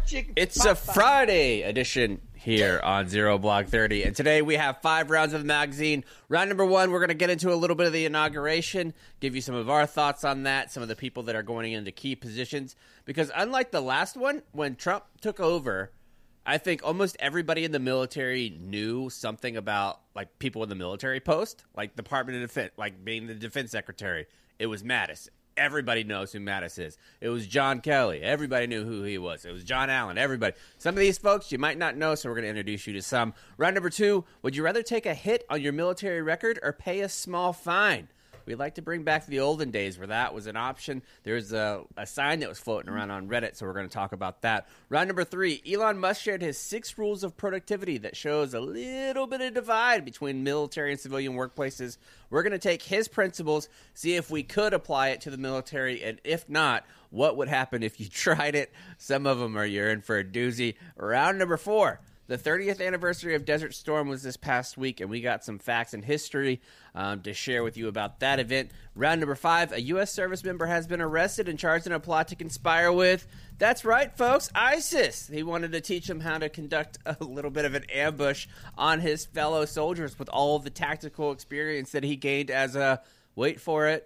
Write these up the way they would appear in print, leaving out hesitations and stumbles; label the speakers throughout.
Speaker 1: It's a Friday edition here on Zero Block 30, and today we have 5 rounds of the magazine. Round number 1, we're going to get into a little bit of the inauguration, give you some of our thoughts on that, some of the people that are going into key positions, because unlike the last one, when Trump took over, I think almost everybody in the military knew something about, like, people in the military post, like Department of Defense, like being the defense secretary. It was Mattis. Everybody knows who Mattis is. It was John Kelly. Everybody knew who he was. It was John Allen. Everybody. Some of these folks you might not know, so we're going to introduce you to some. Round number 2, would you rather take a hit on your military record or pay a small fine? We'd like to bring back the olden days where that was an option. There's a sign that was floating around on Reddit, so we're going to talk about that. Round number 3, Elon Musk shared his 6 rules of productivity that shows a little bit of divide between military and civilian workplaces. We're going to take his principles, see if we could apply it to the military, and if not, what would happen if you tried it. Some of them are you're in for a doozy. Round number 4. The 30th anniversary of Desert Storm was this past week, and we got some facts and history to share with you about that event. Round number 5, a U.S. service member has been arrested and charged in a plot to conspire with, that's right, folks, ISIS. He wanted to teach them how to conduct a little bit of an ambush on his fellow soldiers with all of the tactical experience that he gained as a, wait for it,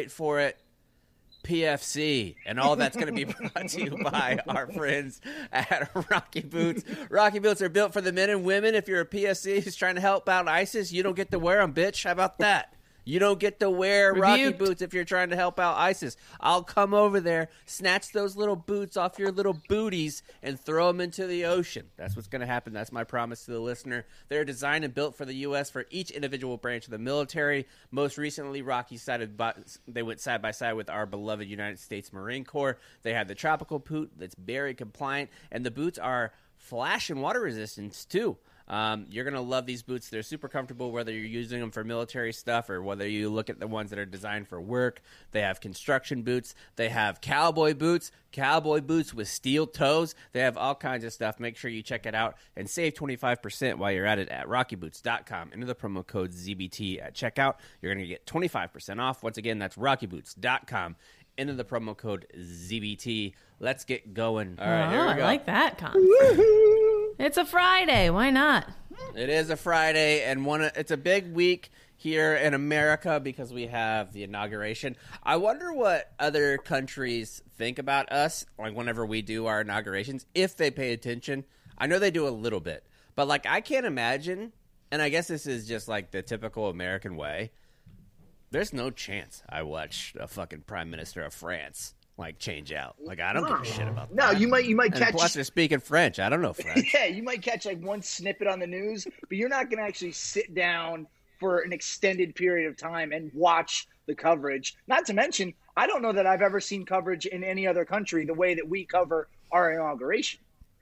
Speaker 1: PFC, and all that's going to be brought to you by our friends at Rocky Boots. Rocky Boots are built for the men and women. If you're a PFC who's trying to help out ISIS, you don't get to wear them, bitch. How about that? You don't get to wear Rocky Boots if you're trying to help out ISIS. I'll come over there, snatch those little boots off your little booties, and throw them into the ocean. That's what's going to happen. That's my promise to the listener. They're designed and built for the U.S. for each individual branch of the military. Most recently, they went side by side with our beloved United States Marine Corps. They had the tropical boot that's Berry compliant, and the boots are flash and water resistance too. You're going to love these boots. They're super comfortable whether you're using them for military stuff or whether you look at the ones that are designed for work. They have construction boots. They have cowboy boots with steel toes. They have all kinds of stuff. Make sure you check it out and save 25% while you're at it at rockyboots.com. Enter the promo code ZBT at checkout. You're going to get 25% off. Once again, that's rockyboots.com. Enter the promo code ZBT. Let's get going. All right, here we go.
Speaker 2: I like that concept. It's a Friday. Why not?
Speaker 1: It is a Friday, and it's a big week here in America because we have the inauguration. I wonder what other countries think about us, like whenever we do our inaugurations, if they pay attention. I know they do a little bit, but like I can't imagine, and I guess this is just like the typical American way, there's no chance I watch a fucking prime minister of France like change out. Like I don't give a shit about that.
Speaker 3: No, you might catch.
Speaker 1: Plus, they're speaking French. I don't know French.
Speaker 3: Yeah, you might catch like one snippet on the news, but you're not going to actually sit down for an extended period of time and watch the coverage. Not to mention, I don't know that I've ever seen coverage in any other country the way that we cover our inauguration.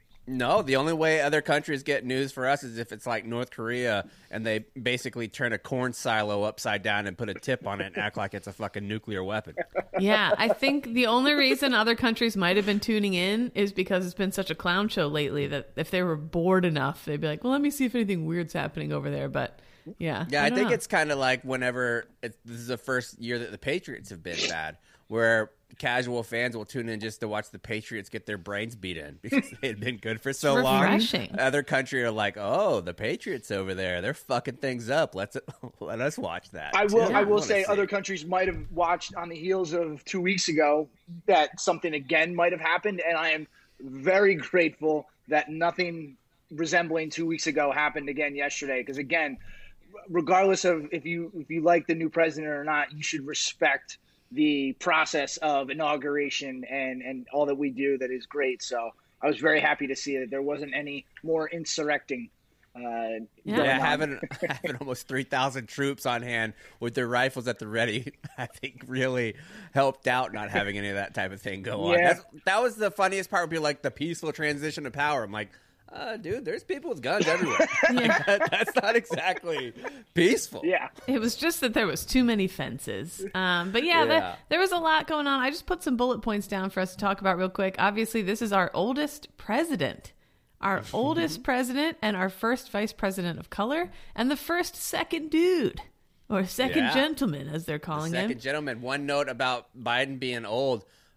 Speaker 1: No, the only way other countries get news for us is if it's like North Korea and they basically turn a corn silo upside down and put a tip on it and act like it's a fucking nuclear weapon.
Speaker 2: Yeah, I think the only reason other countries might have been tuning in is because it's been such a clown show lately that if they were bored enough, they'd be like, well, let me see if anything weird's happening over there. But yeah.
Speaker 1: Yeah, I think it's kind of like whenever this is the first year that the Patriots have been bad, where casual fans will tune in just to watch the Patriots get their brains beat in because they had been good for so long.
Speaker 2: Refreshing.
Speaker 1: Other country are like, oh, the Patriots over there, they're fucking things up. Let us watch that.
Speaker 3: I will say other countries might have watched on the heels of 2 weeks ago that something again might have happened, and I am very grateful that nothing resembling 2 weeks ago happened again yesterday. Because again, regardless of if you like the new president or not, you should respect the process of inauguration and all that we do. That is great. So I was very happy to see that there wasn't any more insurrecting.
Speaker 1: Having almost 3,000 troops on hand with their rifles at the ready, I think really helped out not having any of that type of thing go on. That was the funniest part, would be like the peaceful transition to power. I'm like, dude, there's people with guns everywhere. That's not exactly peaceful.
Speaker 3: Yeah.
Speaker 2: It was just that there was too many fences. But there was a lot going on. I just put some bullet points down for us to talk about real quick. Obviously, this is our oldest president. Our oldest president and our first vice president of color and the first second dude or second gentleman, as they're calling him.
Speaker 1: Second gentleman. One note about Biden being old.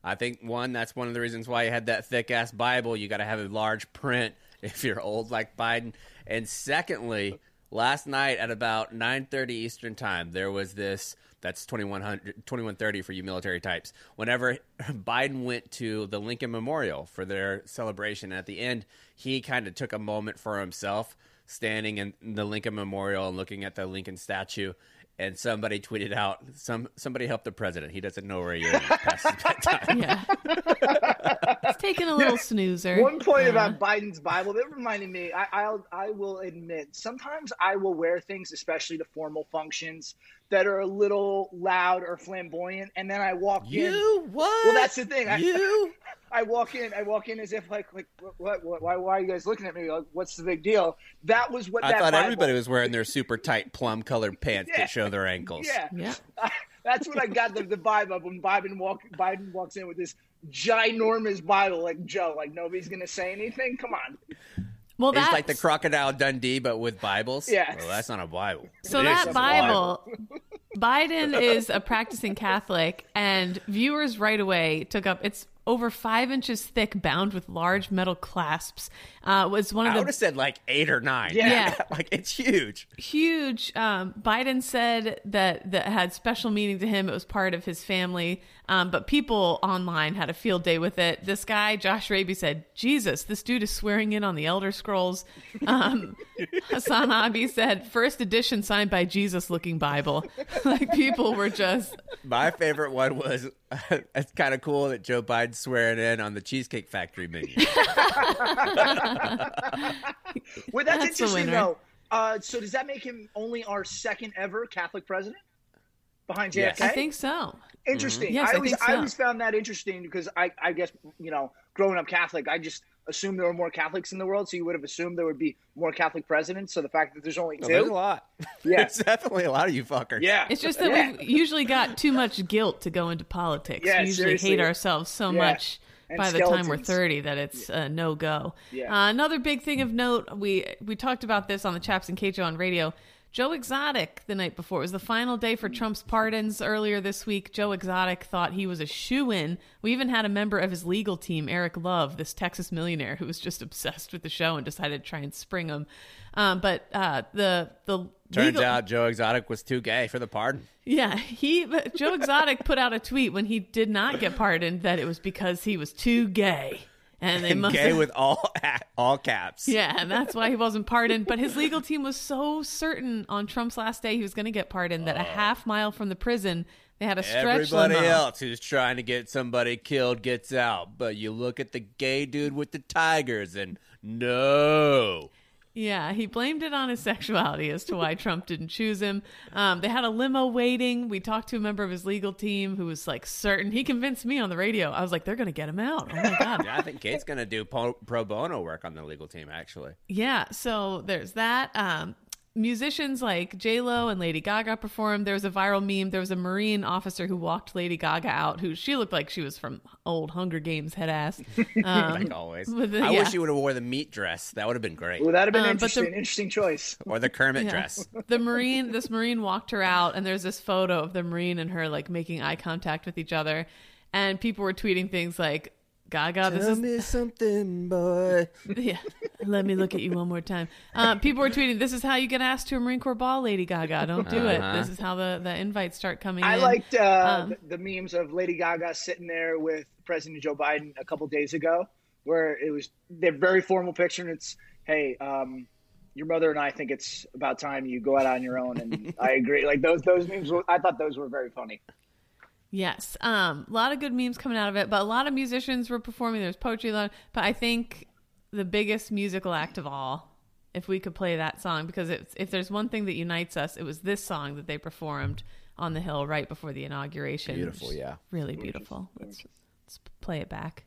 Speaker 1: I think, that's one of the reasons why you had that thick-ass Bible. You got to have a large print if you're old like Biden. And secondly, last night at about 9:30 Eastern time, there was this, that's 2130 for you military types. Whenever Biden went to the Lincoln Memorial for their celebration, at the end, he kind of took a moment for himself, standing in the Lincoln Memorial and looking at the Lincoln statue. And somebody tweeted out, somebody help the president. He doesn't know where he is past his bedtime.
Speaker 2: Yeah. It's taking a little snoozer.
Speaker 3: One point about Biden's Bible that reminded me, I will admit, sometimes I will wear things, especially to formal functions, that are a little loud or flamboyant, and then I walk in.
Speaker 1: You what?
Speaker 3: Well, that's the thing.
Speaker 1: I
Speaker 3: walk in as if like what? Why are you guys looking at me? Like, what's the big deal? That was what
Speaker 1: I
Speaker 3: that
Speaker 1: thought
Speaker 3: Bible,
Speaker 1: everybody was wearing their super tight plum colored pants that show their ankles.
Speaker 3: Yeah. That's what I got the vibe of when Biden walks in with this ginormous Bible, like Joe, like nobody's gonna say anything. Come on.
Speaker 2: Well,
Speaker 1: it's like the Crocodile Dundee, but with Bibles.
Speaker 3: Yeah.
Speaker 1: Well, that's not a Bible.
Speaker 2: So that Bible, Biden is a practicing Catholic, and viewers right away took up. It's over 5 inches thick, bound with large metal clasps. Was one of
Speaker 1: I
Speaker 2: the.
Speaker 1: would have said like 8 or 9.
Speaker 2: Yeah.
Speaker 1: Like it's huge.
Speaker 2: Huge. Biden said that had special meaning to him. It was part of his family. But people online had a field day with it. This guy, Josh Raby, said, Jesus, this dude is swearing in on the Elder Scrolls. Hassan Abi said, first edition signed by Jesus looking Bible. Like people were just.
Speaker 1: My favorite one was, it's kind of cool that Joe Biden's swearing in on the Cheesecake Factory menu.
Speaker 3: Well, that's interesting, though. So does that make him only our second ever Catholic president behind JFK?
Speaker 1: Yes.
Speaker 2: I think so.
Speaker 3: Interesting.
Speaker 2: Yes, I think so.
Speaker 3: I always found that interesting because I guess, growing up Catholic, I just assumed there were more Catholics in the world, so you would have assumed there would be more Catholic presidents. So the fact that there's only two.
Speaker 1: There's a lot.
Speaker 3: Yeah.
Speaker 1: There's definitely a lot of you fuckers.
Speaker 3: Yeah.
Speaker 2: It's just that we've usually got too much guilt to go into politics.
Speaker 3: Yeah,
Speaker 2: we usually
Speaker 3: seriously.
Speaker 2: hate ourselves so much
Speaker 3: And
Speaker 2: by the time we're
Speaker 3: skeletons.
Speaker 2: 30 that it's a no-go.
Speaker 3: Yeah.
Speaker 2: Another big thing of note, we talked about this on the Chaps and Cajo on radio. Joe Exotic the night before. It was the final day for Trump's pardons earlier this week. Joe Exotic thought he was a shoo-in. We even had a member of his legal team, Eric Love, this Texas millionaire who was just obsessed with the show and decided to try and spring him. But the
Speaker 1: Turns out Joe Exotic was too gay for the pardon.
Speaker 2: Yeah, Joe Exotic put out a tweet when he did not get pardoned that it was because he was too gay. And they must
Speaker 1: gay with all caps.
Speaker 2: Yeah, and that's why he wasn't pardoned. But his legal team was so certain on Trump's last day he was going to get pardoned that a half mile from the prison, they had a stretch
Speaker 1: Everybody
Speaker 2: limo.
Speaker 1: else who's trying to get somebody killed gets out. But you look at the gay dude with the tigers and no.
Speaker 2: Yeah, he blamed it on his sexuality as to why Trump didn't choose him. They had a limo waiting. We talked to a member of his legal team who was like certain. He convinced me on the radio. I was like, they're going to get him out. Oh my God.
Speaker 1: Yeah, I think Kate's going to do pro bono work on the legal team, actually.
Speaker 2: Yeah, so there's that. Musicians like J-Lo and Lady Gaga performed. There was a viral meme. There was a Marine officer who walked Lady Gaga out, she looked like she was from old Hunger Games head ass.
Speaker 1: Like always. I wish you would have wore the meat dress. That would have been great.
Speaker 3: Well, that would have been interesting. Interesting choice.
Speaker 1: Or the Kermit dress.
Speaker 2: This Marine walked her out, and there's this photo of the Marine and her like making eye contact with each other, and people were tweeting things like, Gaga,
Speaker 1: Tell me something, boy.
Speaker 2: Yeah, let me look at you one more time. People were tweeting, this is how you get asked to a Marine Corps ball, Lady Gaga. Don't do it. This is how the invites start coming in.
Speaker 3: I liked the memes of Lady Gaga sitting there with President Joe Biden a couple days ago, where they're very formal picture, and it's, hey, your mother and I think it's about time you go out on your own, and I agree. Like those memes, I thought those were very funny.
Speaker 2: Yes. A lot of good memes coming out of it, but a lot of musicians were performing. There's poetry, but I think the biggest musical act of all, if we could play that song, because if there's one thing that unites us, it was this song that they performed on the Hill right before the inauguration.
Speaker 1: Beautiful, yeah.
Speaker 2: Really beautiful. Let's play it back.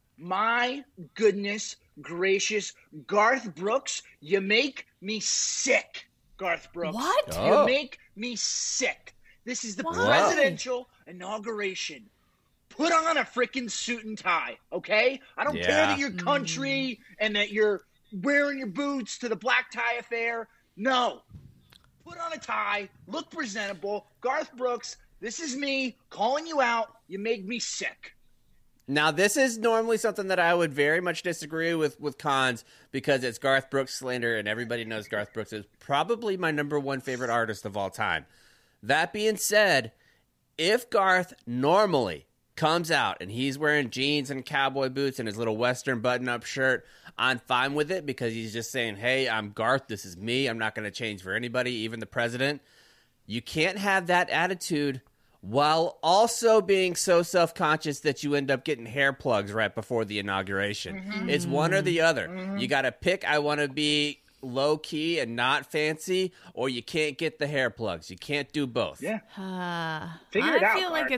Speaker 3: My goodness gracious, Garth Brooks, you make me sick. Garth Brooks.
Speaker 2: What?
Speaker 3: You make me sick. This is the presidential inauguration. Put on a freaking suit and tie, okay? I don't care that you're country and that you're wearing your boots to the black tie affair. No. Put on a tie. Look presentable. Garth Brooks, this is me calling you out. You make me sick.
Speaker 1: Now, this is normally something that I would very much disagree with Cons because it's Garth Brooks slander, and everybody knows Garth Brooks is probably my number one favorite artist of all time. That being said, if Garth normally comes out and he's wearing jeans and cowboy boots and his little Western button-up shirt, I'm fine with it because he's just saying, hey, I'm Garth, this is me, I'm not going to change for anybody, even the president. You can't have that attitude while also being so self-conscious that you end up getting hair plugs right before the inauguration. Mm-hmm. It's one or the other. Mm-hmm. You got to pick, I want to be low-key and not fancy, or you can't get the hair plugs. You can't do both.
Speaker 3: Yeah.
Speaker 2: Figure it out, I feel like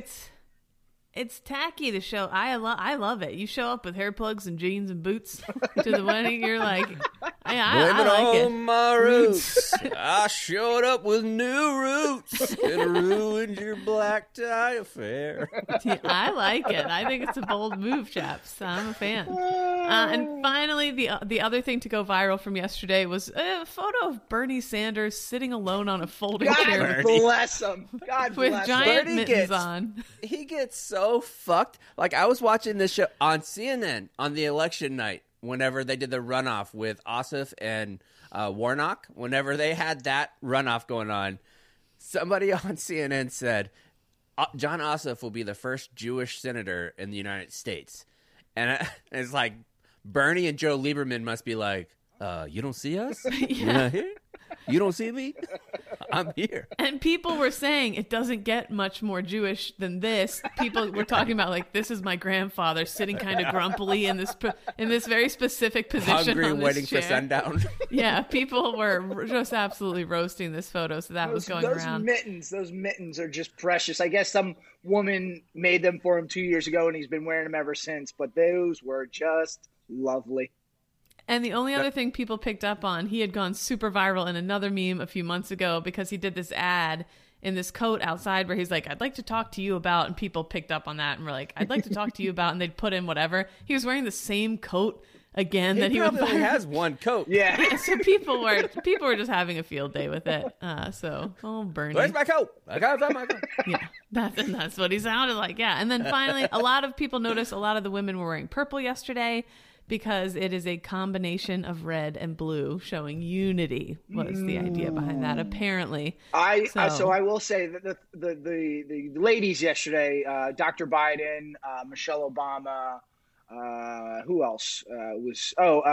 Speaker 2: it's tacky to show. I love it. You show up with hair plugs and jeans and boots to the wedding. You're like, I like it.
Speaker 1: My roots. I showed up with new roots and ruined your black tie affair.
Speaker 2: I like it. I think it's a bold move, chaps. I'm a fan. And finally, the other thing to go viral from yesterday was a photo of Bernie Sanders sitting alone on a folding chair.
Speaker 3: God bless him. God bless him.
Speaker 2: With giant mittens on.
Speaker 1: He gets so fucked. Like, I was watching this show on CNN on the election night whenever they did the runoff with Ossoff and Warnock. Whenever they had that runoff going on, somebody on CNN said, John Ossoff will be the first Jewish senator in the United States. And it's like, Bernie and Joe Lieberman must be like, you don't see us?
Speaker 2: Yeah.
Speaker 1: You're not here? You don't see me? I'm here.
Speaker 2: And people were saying it doesn't get much more Jewish than this. People were talking about, like, this is my grandfather sitting kind of grumpily in this very specific position,
Speaker 1: hungry,
Speaker 2: on this
Speaker 1: waiting
Speaker 2: chair.
Speaker 1: for sundown.
Speaker 2: Yeah, people were just absolutely roasting this photo, so that was going around.
Speaker 3: Those mittens are just precious. I guess some woman made them for him 2 years ago, and he's been wearing them ever since. But those were just lovely.
Speaker 2: And the only other thing people picked up on, he had gone super viral in another meme a few months ago because he did this ad in this coat outside where he's like, I'd like to talk to you about, and people picked up on that and were like, I'd like to talk to you about, and they'd put in whatever. He was wearing the same coat again that he would
Speaker 1: probably has one coat.
Speaker 3: Yeah.
Speaker 2: So people were just having a field day with it. Bernie.
Speaker 1: Where's my coat? I got my coat.
Speaker 2: Yeah, that's what he sounded like. Yeah. And then finally, a lot of people noticed a lot of the women were wearing purple yesterday, because it is a combination of red and blue, showing unity was the idea behind that, apparently.
Speaker 3: So I will say that the ladies yesterday, Dr. Biden, Michelle Obama, who else was?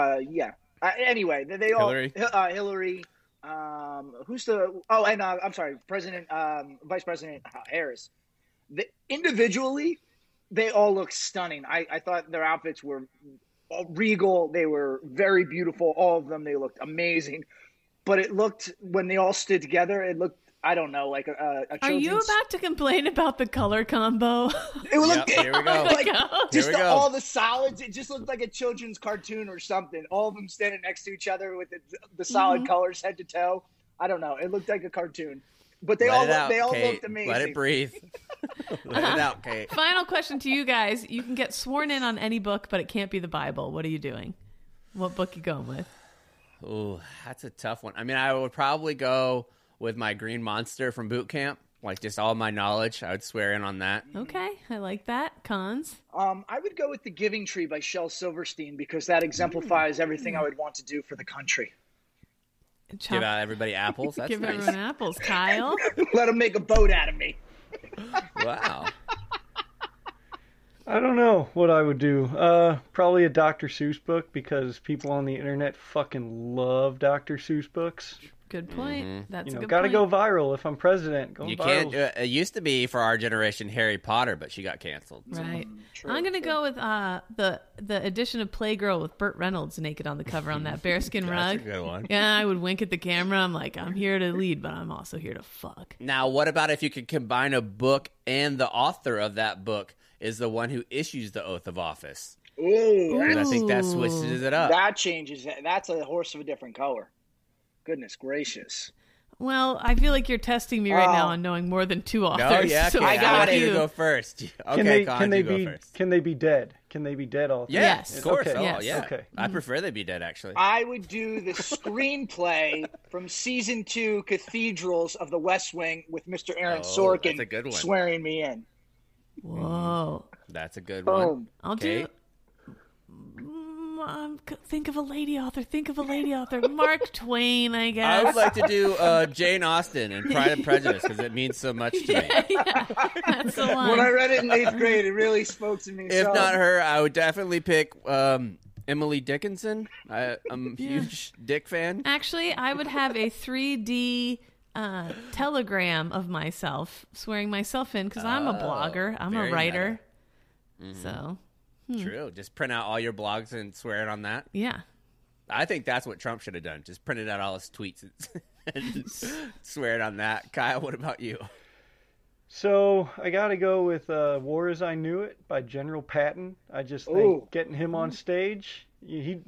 Speaker 3: Anyway, they all Hillary. Who's the? Oh, and I'm sorry, Vice President Harris. Individually, they all look stunning. I thought their outfits were regal. They were very beautiful. All of them. They looked amazing. But it looked, when they all stood together, it looked, I don't know, like a children's...
Speaker 2: Are you about to complain about the color combo?
Speaker 3: It looked,
Speaker 1: here we go.
Speaker 3: All the solids. It just looked like a children's cartoon or something. All of them standing next to each other with the solid colors head to toe. I don't know. It looked like a cartoon. But they all looked amazing.
Speaker 1: Let it breathe. Let it out, Kate.
Speaker 2: Final question to you guys. You can get sworn in on any book, but it can't be the Bible. What are you doing? What book you going with?
Speaker 1: Ooh, that's a tough one. I mean, I would probably go with my Green Monster from boot camp. Like, just all my knowledge. I would swear in on that.
Speaker 2: Okay, I like that. Cons?
Speaker 3: I would go with The Giving Tree by Shel Silverstein, because that exemplifies everything I would want to do for the country.
Speaker 1: Give out everybody apples. That's
Speaker 2: Give
Speaker 1: nice.
Speaker 2: everyone apples. Kyle?
Speaker 3: Let them make a boat out of me.
Speaker 1: Wow.
Speaker 4: I don't know what I would do. Probably a Dr. Seuss book, because people on the internet fucking love Dr. Seuss books.
Speaker 2: Good point. That's a good
Speaker 4: gotta
Speaker 2: point.
Speaker 4: go viral if I'm president.
Speaker 1: You can't. It used to be for our generation Harry Potter, but she got canceled.
Speaker 2: Right. I'm gonna go with the edition of Playgirl with Burt Reynolds naked on the cover on that bearskin rug.
Speaker 1: That's a good one.
Speaker 2: Yeah, I would wink at the camera. I'm like, I'm here to lead, but I'm also here to fuck.
Speaker 1: Now, what about if you could combine a book and the author of that book is the one who issues the oath of office?
Speaker 3: Ooh.
Speaker 1: I think that switches it up.
Speaker 3: That changes it. That's a horse of a different color. Goodness gracious.
Speaker 2: Well, I feel like you're testing me right now on knowing more than two authors.
Speaker 1: No, yeah,
Speaker 2: so
Speaker 1: I got you to
Speaker 2: you.
Speaker 1: go first. Okay, Con, you go first.
Speaker 4: Can they be dead? Can they be dead all the time?
Speaker 2: Yes.
Speaker 1: Of course.
Speaker 4: Okay.
Speaker 1: Oh,
Speaker 2: Yes.
Speaker 1: yeah.
Speaker 4: Okay.
Speaker 1: I prefer they be dead, actually.
Speaker 3: I would do the screenplay from season 2 Cathedrals of the West Wing with Mr. Aaron Sorkin
Speaker 1: that's a good one.
Speaker 3: swearing me in.
Speaker 2: Whoa.
Speaker 1: That's a good one.
Speaker 2: I'll do. Think of a lady author. Mark Twain, I guess.
Speaker 1: I would like to do Jane Austen and Pride and Prejudice because it means so much to me.
Speaker 2: Yeah, that's the one.
Speaker 3: When I read it in 8th grade, it really spoke to me.
Speaker 1: If not her, I would definitely pick Emily Dickinson. I'm a huge Dick fan.
Speaker 2: Actually, I would have a 3D telegram of myself, swearing myself in because I'm a blogger. I'm a writer. So...
Speaker 1: True. Just print out all your blogs and swear it on that.
Speaker 2: Yeah.
Speaker 1: I think that's what Trump should have done. Just printed out all his tweets and swear it on that. Kyle, what about you?
Speaker 4: So I got to go with War As I Knew It by General Patton. I just think getting him on stage, he'd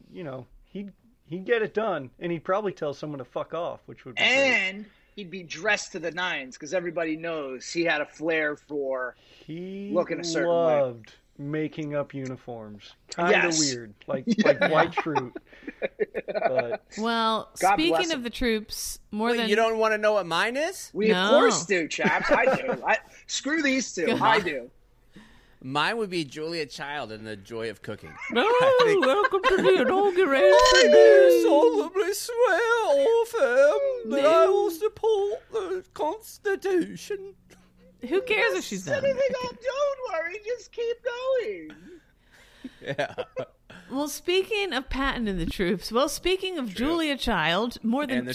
Speaker 4: get it done, and he'd probably tell someone to fuck off, which would be
Speaker 3: and
Speaker 4: great.
Speaker 3: He'd be dressed to the nines because everybody knows he had a flair for looking a certain way.
Speaker 4: He loved making up uniforms. Kind of weird, like white fruit. But
Speaker 2: well,
Speaker 3: God
Speaker 2: speaking of the troops,
Speaker 1: you don't want to know what mine is?
Speaker 3: We of course do, chaps. I do. Screw these two. I do.
Speaker 1: Mine would be Julia Child in The Joy of Cooking.
Speaker 2: Welcome to the inauguration.
Speaker 1: I solemnly swear, that I will support the Constitution.
Speaker 2: Who cares if she's done?
Speaker 3: Anything up? Don't worry. Just keep going.
Speaker 1: Yeah.
Speaker 2: Well, speaking of Patton and the troops, speaking of Julia Child, more than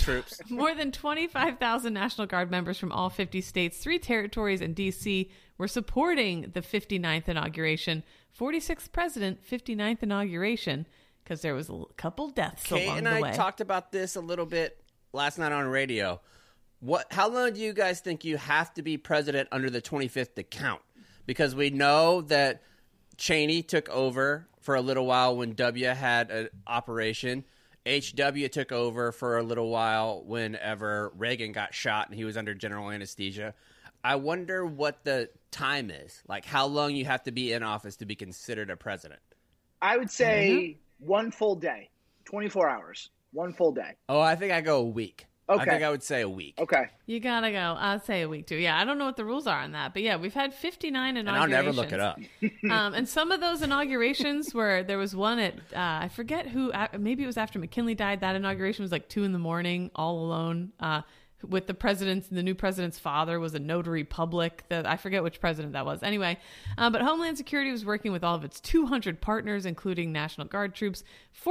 Speaker 2: 25,000 National Guard members from all 50 states, 3 territories, and D.C. were supporting the 59th inauguration. 46th president, 59th inauguration, because there was a couple deaths along the way.
Speaker 1: Kate and I talked about this a little bit last night on radio. How long do you guys think you have to be president under the 25th to count? Because we know that Cheney took over for a little while when W had an operation. HW took over for a little while whenever Reagan got shot and he was under general anesthesia. I wonder what the time is, like how long you have to be in office to be considered a president.
Speaker 3: I would say 1 full day, 24 hours, 1 full day.
Speaker 1: Oh, I think I go a week.
Speaker 3: Okay.
Speaker 1: I think I would say a week.
Speaker 3: Okay.
Speaker 2: You gotta go. I'd say a week too. Yeah, I don't know what the rules are on that, but yeah, we've had 59 inaugurations.
Speaker 1: And I'll never look it up.
Speaker 2: And some of those inaugurations where there was one at, I forget who, maybe it was after McKinley died. That inauguration was like 2 a.m, all alone. With the new president's father was a notary public. I forget which president that was. Anyway, but Homeland Security was working with all of its 200 partners, including National Guard troops,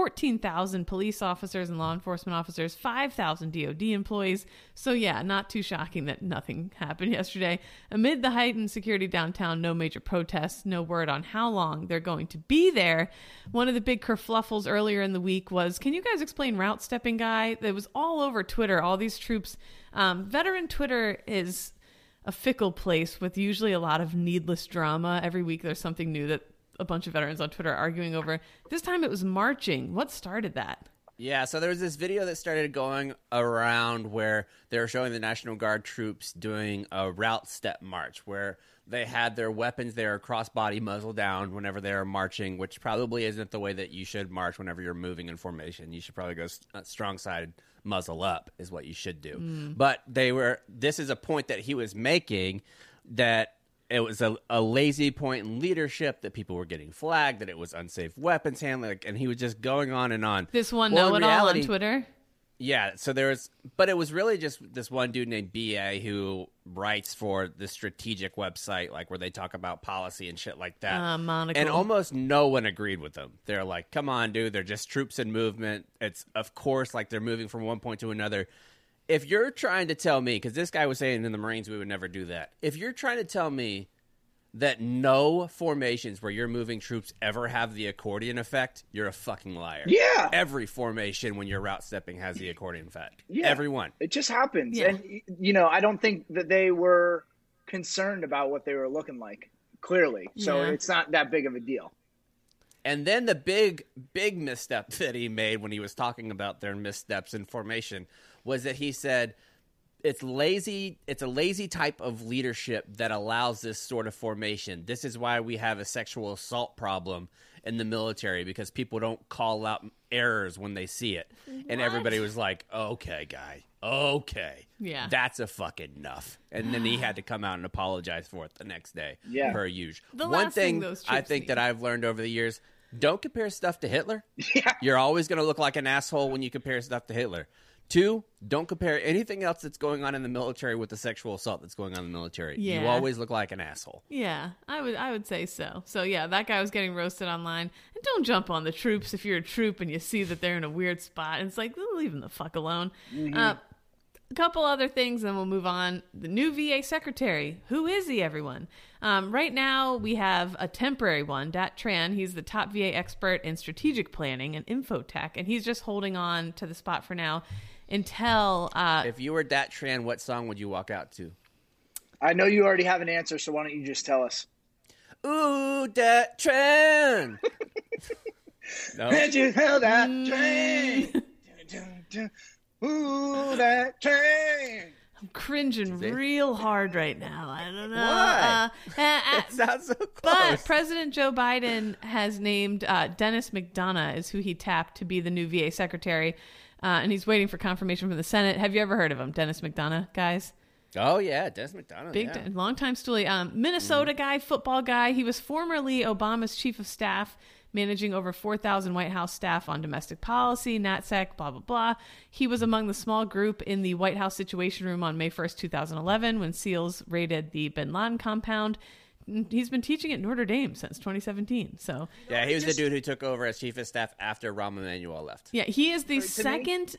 Speaker 2: 14,000 police officers and law enforcement officers, 5,000 DOD employees. So yeah, not too shocking that nothing happened yesterday. Amid the heightened security downtown, no major protests, no word on how long they're going to be there. One of the big kerfluffles earlier in the week was, can you guys explain route stepping guy? That was all over Twitter, all these troops. Veteran Twitter is a fickle place with usually a lot of needless drama. Every week there's something new that a bunch of veterans on Twitter are arguing over. This time it was marching. What started that?
Speaker 1: Yeah, so there was this video that started going around where they were showing the National Guard troops doing a route step march where they had their weapons there crossbody muzzle down whenever they were marching, which probably isn't the way that you should march whenever you're moving in formation. You should probably go strong-sided muzzle up is what you should do. But this is a point that he was making, that it was a lazy point in leadership, that people were getting flagged, that it was unsafe weapons handling, and he was just going on and on.
Speaker 2: This one know-it-all on Twitter?
Speaker 1: Yeah, so but it was really just this one dude named B.A. who writes for the strategic website, like where they talk about policy and shit like that.
Speaker 2: Monocle.
Speaker 1: And almost no one agreed with them. They're like, come on, dude, they're just troops in movement. It's, of course, like they're moving from one point to another. If you're trying to tell me, because this guy was saying in the Marines we would never do that. If you're trying to tell me that no formations where you're moving troops ever have the accordion effect, you're a fucking liar.
Speaker 3: Yeah.
Speaker 1: Every formation when you're route stepping has the accordion effect.
Speaker 3: Yeah.
Speaker 1: Everyone.
Speaker 3: It just happens.
Speaker 2: Yeah.
Speaker 3: And, I don't think that they were concerned about what they were looking like, clearly. So it's not that big of a deal.
Speaker 1: And then the big misstep that he made when he was talking about their missteps in formation was that he said, it's lazy. It's a lazy type of leadership that allows this sort of formation. This is why we have a sexual assault problem in the military because people don't call out errors when they see it. And everybody was like, okay, guy. Okay.
Speaker 2: Yeah.
Speaker 1: That's a fucking enough. And then he had to come out and apologize for it the next day.
Speaker 3: Yeah.
Speaker 1: Per usual.
Speaker 2: The
Speaker 1: One
Speaker 2: last thing
Speaker 1: thing
Speaker 2: those
Speaker 1: I
Speaker 2: troops
Speaker 1: think
Speaker 2: need.
Speaker 1: that I've learned over the years, don't compare stuff to Hitler.
Speaker 3: Yeah.
Speaker 1: You're always going to look like an asshole when you compare stuff to Hitler. 2, don't compare anything else that's going on in the military with the sexual assault that's going on in the military.
Speaker 2: Yeah.
Speaker 1: You always look like an asshole.
Speaker 2: Yeah, I would say so. So yeah, that guy was getting roasted online. And don't jump on the troops if you're a troop and you see that they're in a weird spot. And it's like, leave them the fuck alone. A couple other things, and we'll move on. The new VA secretary. Who is he, everyone? Right now, we have a temporary one, Dat Tran. He's the top VA expert in strategic planning and infotech, and he's just holding on to the spot for now until...
Speaker 1: If you were Dat Tran, what song would you walk out to?
Speaker 3: I know you already have an answer, so why don't you just tell us?
Speaker 1: Ooh, Dat Tran! No?
Speaker 3: Can't you tell that train? Dun, dun, dun. Ooh, that train.
Speaker 2: I'm cringing real hard right now. I don't know.
Speaker 1: Why? It sounds so close.
Speaker 2: But President Joe Biden has named Dennis McDonough is who he tapped to be the new VA secretary, and he's waiting for confirmation from the Senate. Have you ever heard of him, Dennis McDonough, guys?
Speaker 1: Oh, yeah, Dennis McDonough.
Speaker 2: Big,
Speaker 1: yeah.
Speaker 2: long-time stoolie. Minnesota guy, football guy. He was formerly Obama's chief of staff, managing over 4,000 White House staff on domestic policy, NatSec, blah, blah, blah. He was among the small group in the White House Situation Room on May 1st, 2011, when SEALs raided the bin Laden compound. He's been teaching at Notre Dame since 2017. So
Speaker 1: Yeah, he was the dude who took over as chief of staff after Rahm Emanuel left.
Speaker 2: yeah, he is the
Speaker 3: To me-
Speaker 2: second.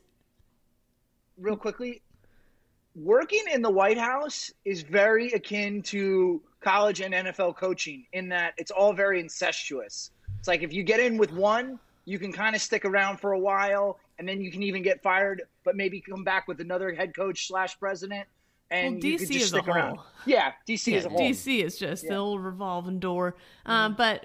Speaker 3: Real quickly, working in the White House is very akin to college and NFL coaching in that it's all very incestuous. It's like if you get in with one, you can kind of stick around for a while, and then you can even get fired, but maybe come back with another head coach / president, and
Speaker 2: Well,
Speaker 3: you could
Speaker 2: DC
Speaker 3: just
Speaker 2: as a
Speaker 3: stick around.
Speaker 2: whole.
Speaker 3: Yeah, DC as a whole.
Speaker 2: DC is just the old revolving door. But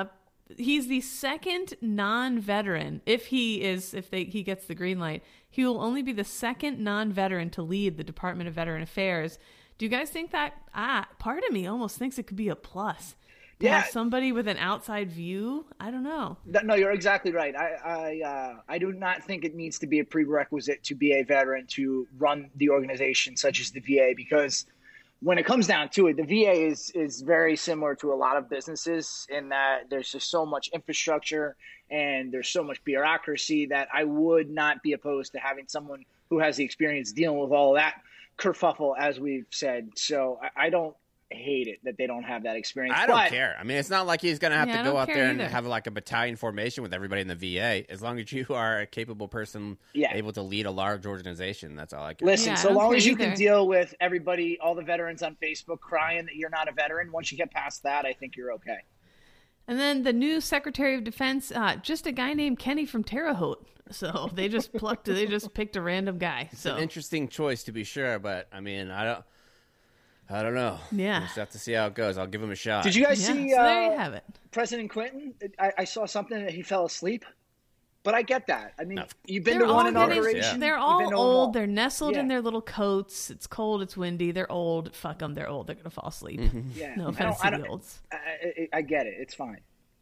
Speaker 2: he's the second non-veteran. If he gets the green light, he will only be the second non-veteran to lead the Department of Veteran Affairs. Do you guys think that? Part of me almost thinks it could be a plus. To have somebody with an outside view. I don't know.
Speaker 3: No, you're exactly right. I do not think it needs to be a prerequisite to be a veteran to run the organization such as the VA, because when it comes down to it, the VA is very similar to a lot of businesses in that there's just so much infrastructure and there's so much bureaucracy that I would not be opposed to having someone who has the experience dealing with all of that kerfuffle, as we've said. So I don't hate it that they don't have that experience.
Speaker 1: I don't care. I mean, it's not like he's going to have
Speaker 2: Yeah,
Speaker 1: to
Speaker 2: I
Speaker 1: go
Speaker 2: don't
Speaker 1: out
Speaker 2: care
Speaker 1: there and
Speaker 2: either.
Speaker 1: have like a battalion formation with everybody in the VA. As long as you are a capable person able to lead a large organization, that's all I care.
Speaker 3: Listen,
Speaker 2: Yeah, I
Speaker 3: so
Speaker 2: don't
Speaker 3: long
Speaker 2: care
Speaker 3: as you
Speaker 2: either.
Speaker 3: can deal with everybody, all the veterans on Facebook crying that you're not a veteran, once you get past that, I think you're okay.
Speaker 2: And then the new Secretary of Defense, just a guy named Kenny from Terre Haute. So they just picked a random guy.
Speaker 1: It's
Speaker 2: So
Speaker 1: an interesting choice to be sure, but I mean, I don't know.
Speaker 2: Yeah.
Speaker 1: We'll just have to see how it goes. I'll give him a shot.
Speaker 3: Did you guys
Speaker 2: yeah,
Speaker 3: see
Speaker 2: so there you have it.
Speaker 3: President Clinton? I saw something that he fell asleep, but I get that. I mean,
Speaker 1: No.
Speaker 3: you've been
Speaker 2: They're
Speaker 3: to
Speaker 2: all
Speaker 3: one
Speaker 2: getting-
Speaker 3: inauguration.
Speaker 2: They're
Speaker 3: you've
Speaker 2: all
Speaker 3: been to them all.
Speaker 2: old. They're nestled in
Speaker 3: Yeah.
Speaker 2: their little coats. It's cold. It's windy. They're old. Fuck them. They're old. They're gonna fall asleep.
Speaker 3: Yeah.
Speaker 2: No
Speaker 3: I
Speaker 2: offense
Speaker 3: don't-
Speaker 2: to the olds.
Speaker 3: I get it. It's fine.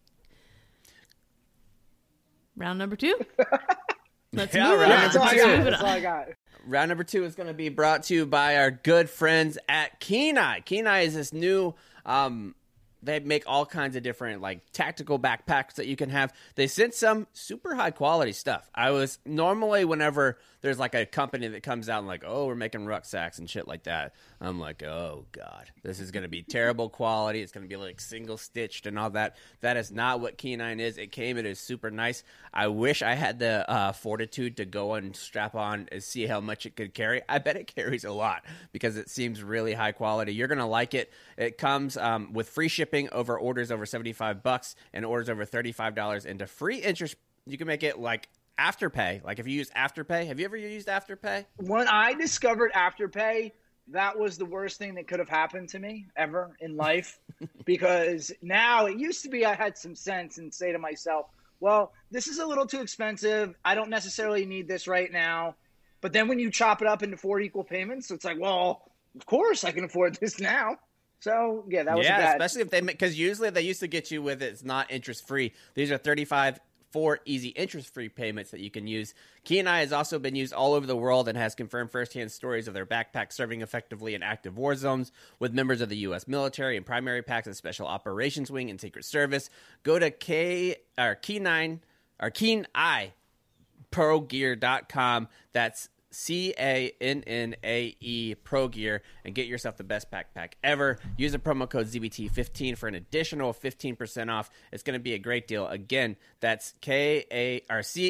Speaker 2: Round number 2. Let's
Speaker 1: Yeah,
Speaker 2: move it
Speaker 1: round
Speaker 2: on.
Speaker 3: That's all I
Speaker 1: number
Speaker 2: Let's
Speaker 1: two.
Speaker 3: got.
Speaker 2: move it
Speaker 3: That's all
Speaker 2: on.
Speaker 3: I got.
Speaker 1: Round number 2 is going to be brought to you by our good friends at Kenai. Kenai is this new, they make all kinds of different like tactical backpacks that you can have. They sent some super high quality stuff. I was normally whenever there's like a company that comes out and like, oh, we're making rucksacks and shit like that. I'm like, oh God, this is going to be terrible quality. It's going to be like single stitched and all that. That is not what Kenai is. It is super nice. I wish I had the fortitude to go and strap on and see how much it could carry. I bet it carries a lot because it seems really high quality. You're going to like it. It comes with free shipping over orders over $75 and orders over $35 into free interest. You can make it like Afterpay. Like if you use Afterpay, have you ever used Afterpay?
Speaker 3: When I discovered Afterpay, that was the worst thing that could have happened to me ever in life, because now it used to be I had some sense and say to myself, well, this is a little too expensive. I don't necessarily need this right now. But then when you chop it up into 4 equal payments, it's like, well, of course I can afford this now. So yeah, that was bad.
Speaker 1: Especially if because usually they used to get you with it's not interest free. These are 35 for easy interest-free payments that you can use. Kenai has also been used all over the world and has confirmed firsthand stories of their backpack serving effectively in active war zones with members of the U.S. military and primary packs of Special Operations Wing and Secret Service. Go to KenaiProGear.com. That's CANNAE Pro Gear and get yourself the best backpack ever. Use the promo code ZBT15 for an additional 15% off. It's going to be a great deal. Again, that's CANNAE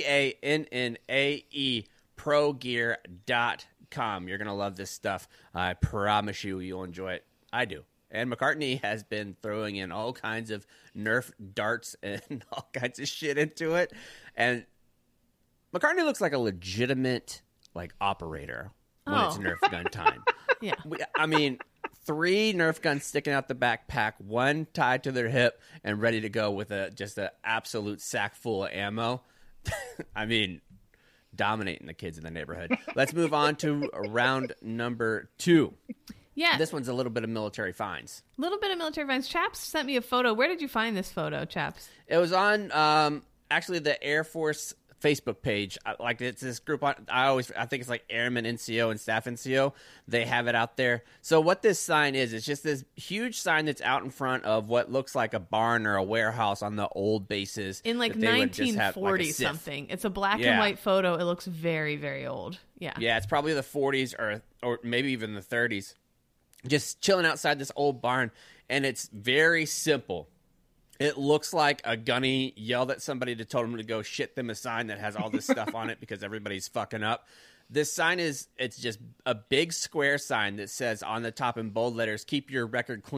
Speaker 1: ProGear.com. You're going to love this stuff. I promise you'll enjoy it. I do. And McCartney has been throwing in all kinds of Nerf darts and all kinds of shit into it. And McCartney looks like a legitimate operator when it's Nerf gun time.
Speaker 2: Yeah.
Speaker 1: I mean, 3 Nerf guns sticking out the backpack, 1 tied to their hip and ready to go with just an absolute sack full of ammo. I mean, dominating the kids in the neighborhood. Let's move on to round number 2.
Speaker 2: Yeah.
Speaker 1: This one's a little bit of military finds.
Speaker 2: A little bit of military finds. Chaps sent me a photo. Where did you find this photo, Chaps?
Speaker 1: It was on actually the Air Force Facebook page. It's this group on, I think it's like Airman NCO and Staff NCO. They have it out there. So what this sign is, it's just this huge sign that's out in front of what looks like a barn or a warehouse on the old bases.
Speaker 2: In 1940 something. It's a black and white photo. It looks very, very old. Yeah.
Speaker 1: Yeah, it's probably the 40s or maybe even the 30s. Just chilling outside this old barn. And it's very simple. It looks like a gunny yelled at somebody to told him to go shit them a sign that has all this stuff on it because everybody's fucking up. This sign it's just a big square sign that says on the top in bold letters, "Keep your record clean!" !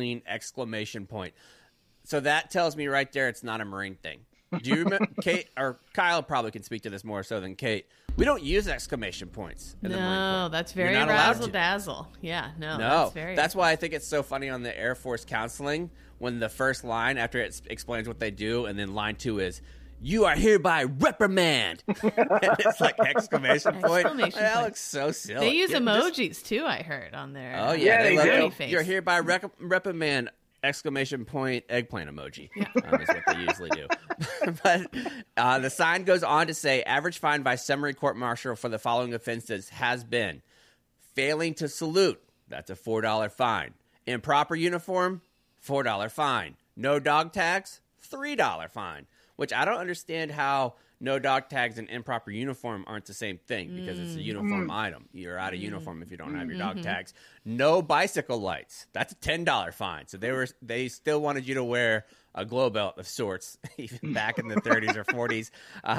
Speaker 1: So that tells me right there it's not a Marine thing. Do you remember, Kate, or Kyle probably can speak to this more so than Kate. We don't use exclamation points in the Marine Corps.
Speaker 2: No, that's very razzle-dazzle. Yeah, no.
Speaker 1: That's why I think it's so funny on the Air Force counseling when the first line, after it explains what they do, and then line 2 is, "You are hereby reprimand." And it's like exclamation point. That looks so silly.
Speaker 2: They use emojis, too, I heard, on there.
Speaker 1: Oh, yeah. They do. "You're hereby reprimand." Exclamation point, eggplant emoji is what they usually do. But the sign goes on to say, average fine by summary court-martial for the following offenses has been failing to salute, that's a $4 fine. Improper uniform, $4 fine. No dog tags, $3 fine. Which I don't understand how no dog tags and improper uniform aren't the same thing because it's a uniform item. You're out of uniform if you don't have your dog tags. No bicycle lights. That's a $10 fine. So they still wanted you to wear a glow belt of sorts, even back in the 30s or 40s.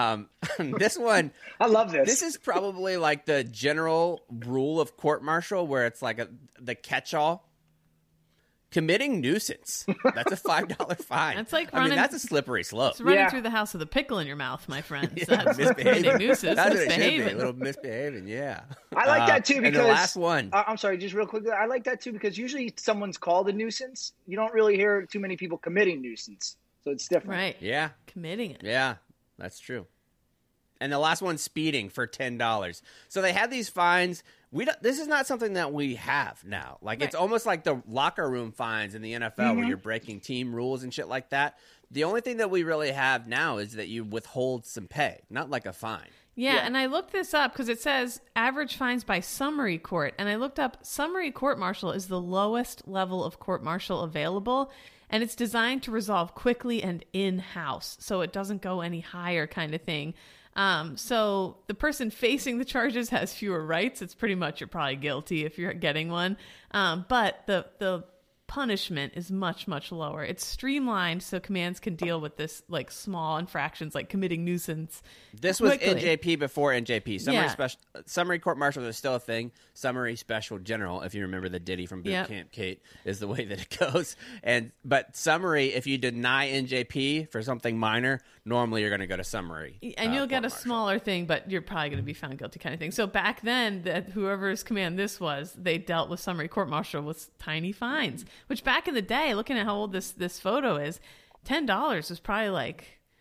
Speaker 1: This one,
Speaker 3: I love this.
Speaker 1: This is probably like the general rule of court-martial where it's like the catch-all. Committing nuisance. That's a $5 fine.
Speaker 2: That's like
Speaker 1: that's a slippery slope.
Speaker 2: It's running through the house with a pickle in your mouth, my friend. That's committing nuisance.
Speaker 1: That's misbehaving. A little misbehaving, yeah.
Speaker 3: I like that too because
Speaker 1: and the last one.
Speaker 3: I'm sorry, just real quick. I like that too because usually someone's called a nuisance. You don't really hear too many people committing nuisance, so it's different.
Speaker 2: Right?
Speaker 1: Yeah,
Speaker 2: committing it.
Speaker 1: Yeah, that's true. And the last one's speeding for $10. So they had these fines. This is not something that we have now. It's almost like the locker room fines in the NFL where you're breaking team rules and shit like that. The only thing that we really have now is that you withhold some pay, not like a fine.
Speaker 2: Yeah, and I looked this up because it says average fines by summary court. And I looked up summary court-martial is the lowest level of court-martial available. And it's designed to resolve quickly and in-house. So it doesn't go any higher kind of thing. So the person facing the charges has fewer rights. It's pretty much you're probably guilty if you're getting one. But the punishment is much, much lower. It's streamlined so commands can deal with this small infractions like committing nuisance.
Speaker 1: This was NJP before NJP. Summary court-martial is still a thing. Summary special general, if you remember the ditty from Boot Camp, Kate, is the way that it goes. But summary, if you deny NJP for something minor, normally you're going to go to summary.
Speaker 2: And you'll get a smaller thing, but you're probably going to be found guilty kind of thing. So back then, whoever's command this was, they dealt with summary court-martial with tiny fines. Which back in the day, looking at how old this photo is, $10 was probably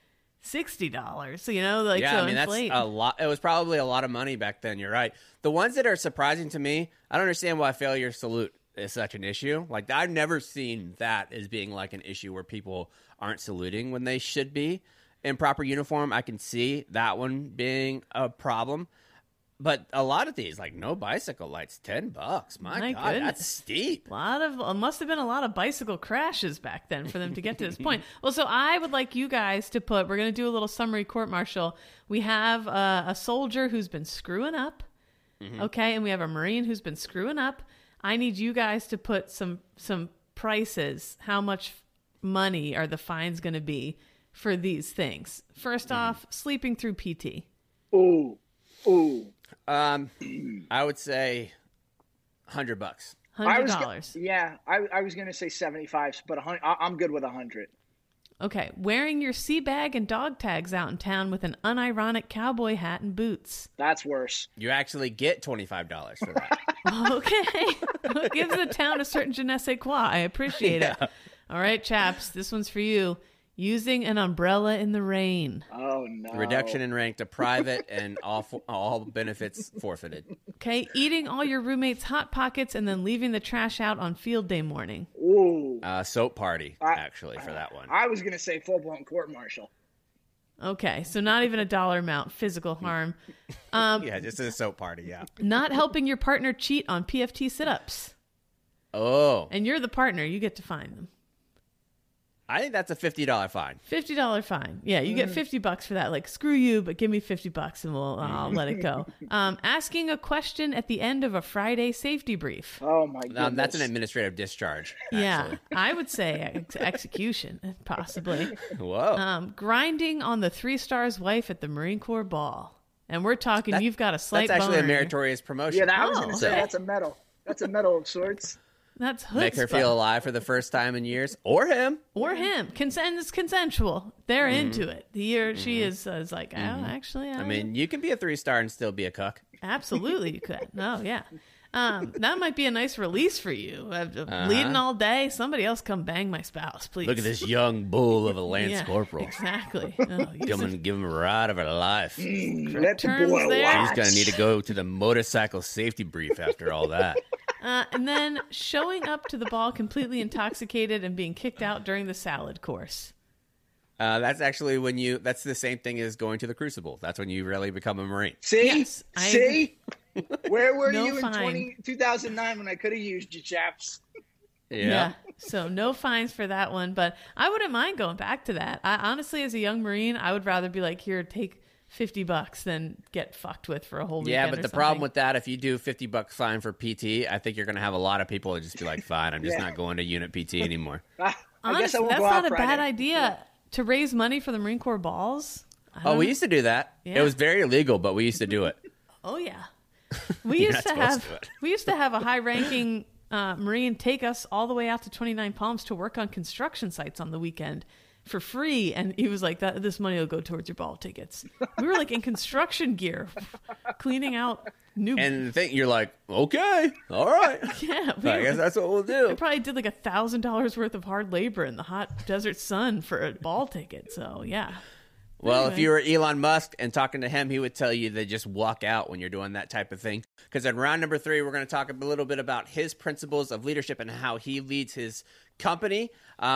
Speaker 2: $60. So,
Speaker 1: that's a lot. It was probably a lot of money back then. You're right. The ones that are surprising to me, I don't understand why failure salute is such an issue. Like, I've never seen that as being like an issue where people aren't saluting when they should be in proper uniform. I can see that one being a problem. But a lot of these, like, no bicycle lights, $10. My God,
Speaker 2: goodness.
Speaker 1: that's steep.
Speaker 2: Must have been a lot of bicycle crashes back then for them to get to this point. Well, so I would like you guys to we're going to do a little summary court-martial. We have a soldier who's been screwing up, okay, and we have a Marine who's been screwing up. I need you guys to put some prices. How much money are the fines going to be for these things? First off, sleeping through PT.
Speaker 3: Ooh.
Speaker 1: I would say $100.
Speaker 2: $100.
Speaker 3: I was going to say 75, but I'm good with 100.
Speaker 2: Okay, wearing your sea bag and dog tags out in town with an unironic cowboy hat and boots.
Speaker 3: That's worse.
Speaker 1: You actually get $25 for that.
Speaker 2: Okay. It gives the town a certain je ne sais quoi. I appreciate it. All right, chaps, this one's for you. Using an umbrella in the rain.
Speaker 3: Oh, no.
Speaker 1: Reduction in rank to private and all benefits forfeited.
Speaker 2: Okay, eating all your roommates' Hot Pockets and then leaving the trash out on field day morning.
Speaker 3: Ooh.
Speaker 1: Soap party, actually, for that one.
Speaker 3: I was going to say full-blown court-martial.
Speaker 2: Okay, so not even a dollar amount, physical harm.
Speaker 1: Yeah, just a soap party, yeah.
Speaker 2: Not helping your partner cheat on PFT sit-ups.
Speaker 1: Oh.
Speaker 2: And you're the partner, you get to find them.
Speaker 1: I think that's a $50 fine.
Speaker 2: $50 fine. Yeah, you get $50 for that. Like, screw you, but give me $50 and I'll let it go. Asking a question at the end of a Friday safety brief.
Speaker 3: Oh my goodness.
Speaker 1: That's an administrative discharge. Actually.
Speaker 2: Yeah, I would say execution, possibly.
Speaker 1: Whoa.
Speaker 2: Grinding on the 3-star's wife at the Marine Corps ball. And we're talking, you've got a slight
Speaker 1: That's actually
Speaker 2: boner.
Speaker 1: a meritorious promotion.
Speaker 3: Yeah, I was going to say that's a medal. That's a medal of sorts.
Speaker 2: That's chutzpah.
Speaker 1: Make her feel alive for the first time in years, or him.
Speaker 2: Or him. Consent is consensual. They're into it. He or she is like, oh, actually,
Speaker 1: I mean, you can be a 3-star and still be a cuck.
Speaker 2: absolutely you could. No, yeah. That might be a nice release for you. Leading all day, somebody else come bang my spouse, please.
Speaker 1: Look at this young bull of a Lance
Speaker 2: Yeah,
Speaker 1: Corporal.
Speaker 2: Exactly. Oh,
Speaker 1: Give him a ride of her life.
Speaker 3: Let the
Speaker 2: terms
Speaker 3: boy
Speaker 2: there.
Speaker 3: watch.
Speaker 1: She's going to need to go to the motorcycle safety brief after all that.
Speaker 2: And then showing up to the ball completely intoxicated and being kicked out during the salad course.
Speaker 1: That's actually that's the same thing as going to the Crucible. That's when you really become a Marine.
Speaker 3: See?
Speaker 2: Yes,
Speaker 3: See? Where were
Speaker 2: No
Speaker 3: you
Speaker 2: fine.
Speaker 3: in 2009 when I could have used you, chaps?
Speaker 2: Yeah. So no fines for that one, but I wouldn't mind going back to that. I honestly, as a young Marine, I would rather be like, here, take $50 than get fucked with for a whole weekend.
Speaker 1: Yeah, but
Speaker 2: or
Speaker 1: the
Speaker 2: something.
Speaker 1: problem with that, if you do $50 fine for PT, I think you're going to have a lot of people that just be like, fine, I'm just not going to unit PT anymore.
Speaker 3: I guess I
Speaker 2: Honestly,
Speaker 3: won't
Speaker 2: that's
Speaker 3: go out
Speaker 2: not a
Speaker 3: Friday.
Speaker 2: bad idea to raise money for the Marine Corps balls.
Speaker 1: Oh, we used to do that.
Speaker 2: Yeah.
Speaker 1: It was very illegal, but we used to do it.
Speaker 2: Oh yeah, we
Speaker 1: You're
Speaker 2: used
Speaker 1: not
Speaker 2: to
Speaker 1: supposed
Speaker 2: have
Speaker 1: to do it.
Speaker 2: we used to have a high-ranking Marine take us all the way out to 29 Palms to work on construction sites on the weekend for free, and he was like, "That this money will go towards your ball tickets." We were like in construction gear, cleaning out new.
Speaker 1: And the thing, you're like, okay, all right.
Speaker 2: yeah,
Speaker 1: I guess that's what we'll do.
Speaker 2: I probably did like $1,000 worth of hard labor in the hot desert sun for a ball ticket. So yeah.
Speaker 1: Well,
Speaker 2: Anyway.
Speaker 1: if you were Elon Musk and talking to him, he would tell you to just walk out when you're doing that type of thing. Because in round number 3, we're going to talk a little bit about his principles of leadership and how he leads his company.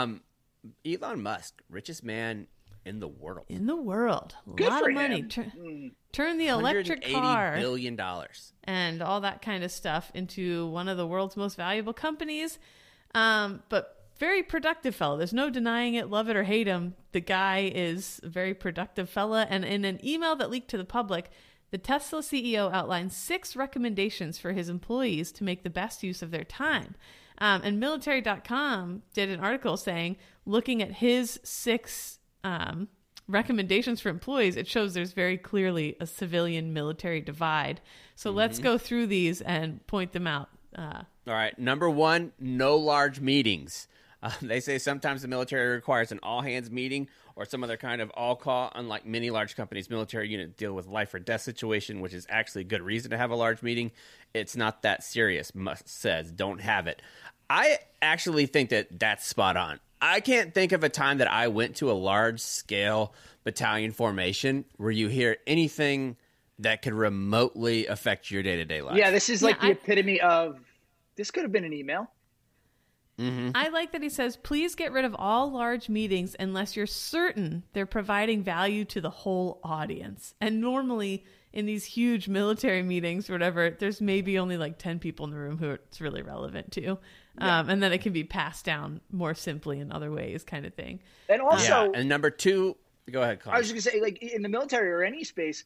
Speaker 1: Elon Musk, richest man in the world.
Speaker 2: In the world, a
Speaker 3: Good
Speaker 2: lot
Speaker 3: for
Speaker 2: of money.
Speaker 3: him.
Speaker 2: Turn the electric car
Speaker 1: $180 billion.
Speaker 2: and all that kind of stuff into one of the world's most valuable companies. But very productive fella. There's no denying it. Love it or hate him. The guy is a very productive fella. And in an email that leaked to the public, the Tesla CEO outlined 6 recommendations for his employees to make the best use of their time. And military.com did an article saying, looking at his 6 recommendations for employees, it shows there's very clearly a civilian military divide. So let's go through these and point them out.
Speaker 1: All right. Number 1, no large meetings. They say sometimes the military requires an all-hands meeting or some other kind of all-call. Unlike many large companies, military units deal with life or death situation, which is actually a good reason to have a large meeting. It's not that serious, Musk says. Don't have it. I actually think that that's spot on. I can't think of a time that I went to a large-scale battalion formation where you hear anything that could remotely affect your day-to-day life.
Speaker 3: Yeah, this is like the epitome of this could have been an email.
Speaker 2: Mm-hmm. I like that he says, please get rid of all large meetings unless you're certain they're providing value to the whole audience. And normally in these huge military meetings or whatever, there's maybe only like 10 people in the room who it's really relevant to. Yeah. And then it can be passed down more simply in other ways kind of thing.
Speaker 3: And also...
Speaker 1: and number 2, go ahead, Colin.
Speaker 3: I was just going to say, like, in the military or any space,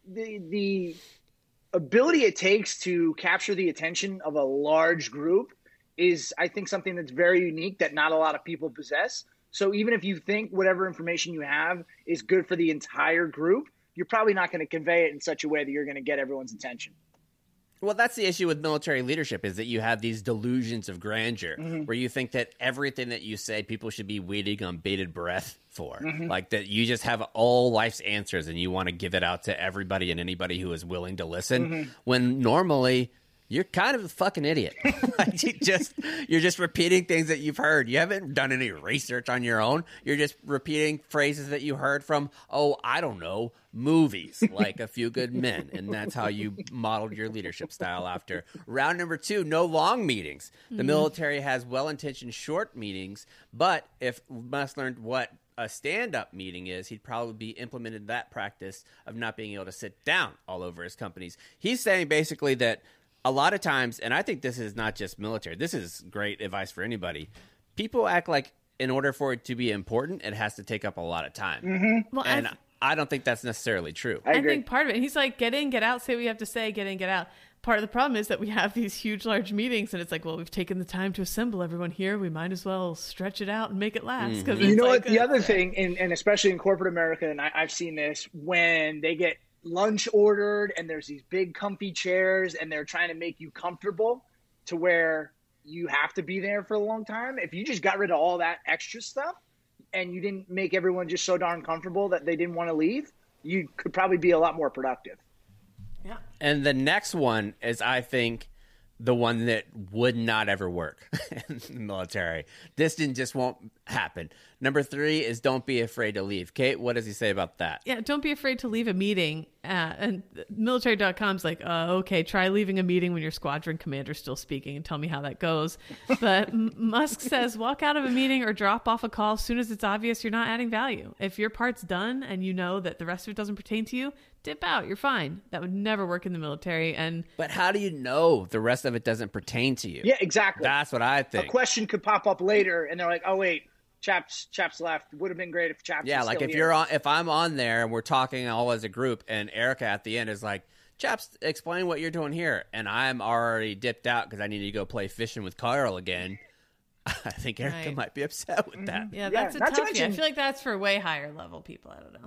Speaker 3: the ability it takes to capture the attention of a large group is, I think, something that's very unique that not a lot of people possess. So even if you think whatever information you have is good for the entire group, you're probably not going to convey it in such a way that you're going to get everyone's attention.
Speaker 1: Well, that's the issue with military leadership, is that you have these delusions of grandeur where you think that everything that you say people should be waiting on bated breath for. Like that you just have all life's answers and you want to give it out to everybody and anybody who is willing to listen, when normally you're kind of a fucking idiot. Like you're just repeating things that you've heard. You haven't done any research on your own. You're just repeating phrases that you heard from, I don't know, movies like A Few Good Men. And that's how you modeled your leadership style after. Round number 2, no long meetings. The military has well-intentioned short meetings, but if Musk learned what a stand-up meeting is, he'd probably be implemented that practice of not being able to sit down all over his companies. He's saying basically that a lot of times, and I think this is not just military, this is great advice for anybody, people act like in order for it to be important, it has to take up a lot of time.
Speaker 2: Well,
Speaker 1: and I don't think that's necessarily true.
Speaker 3: I
Speaker 2: think part of it, he's like, get in, get out, say what you have to say, get in, get out. Part of the problem is that we have these huge, large meetings, and it's like, well, we've taken the time to assemble everyone here. We might as well stretch it out and make it last.
Speaker 3: You know what? The other thing, and especially in corporate America, and I've seen this, when they get lunch ordered and there's these big comfy chairs and they're trying to make you comfortable to where you have to be there for a long time. If you just got rid of all that extra stuff and you didn't make everyone just so darn comfortable that they didn't want to leave, you could probably be a lot more productive.
Speaker 2: Yeah.
Speaker 1: And the next one is, I think, the one that would not ever work in the military. This just won't happen. Number 3 is don't be afraid to leave. Kate, what does he say about that?
Speaker 2: Yeah, don't be afraid to leave a meeting. And military.com's like, okay, try leaving a meeting when your squadron commander's still speaking and tell me how that goes. But Musk says walk out of a meeting or drop off a call as soon as it's obvious you're not adding value. If your part's done and you know that the rest of it doesn't pertain to you, dip out. You're fine. That would never work in the military. But
Speaker 1: how do you know the rest of it doesn't pertain to you?
Speaker 3: Yeah, exactly.
Speaker 1: That's what I think.
Speaker 3: A question could pop up later, and they're like, "Oh wait, Chaps left. Would have been great if Chaps."
Speaker 1: Yeah,
Speaker 3: was
Speaker 1: like
Speaker 3: still
Speaker 1: if
Speaker 3: here.
Speaker 1: if I'm on there and we're talking all as a group, and Erica at the end is like, "Chaps, explain what you're doing here," and I'm already dipped out because I need to go play fishing with Carl again. I think Erica might be upset with that.
Speaker 2: Yeah, that's a toughie. I feel like that's for way higher level people. I don't know.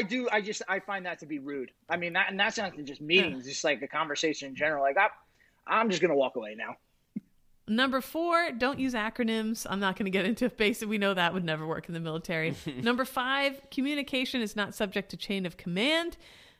Speaker 3: I find that to be rude. I mean, that's not just meetings, just like the conversation in general. Like, I'm just going to walk away now.
Speaker 2: Number 4, don't use acronyms. I'm not going to get into basic. We know that would never work in the military. Number 5, communication is not subject to chain of command.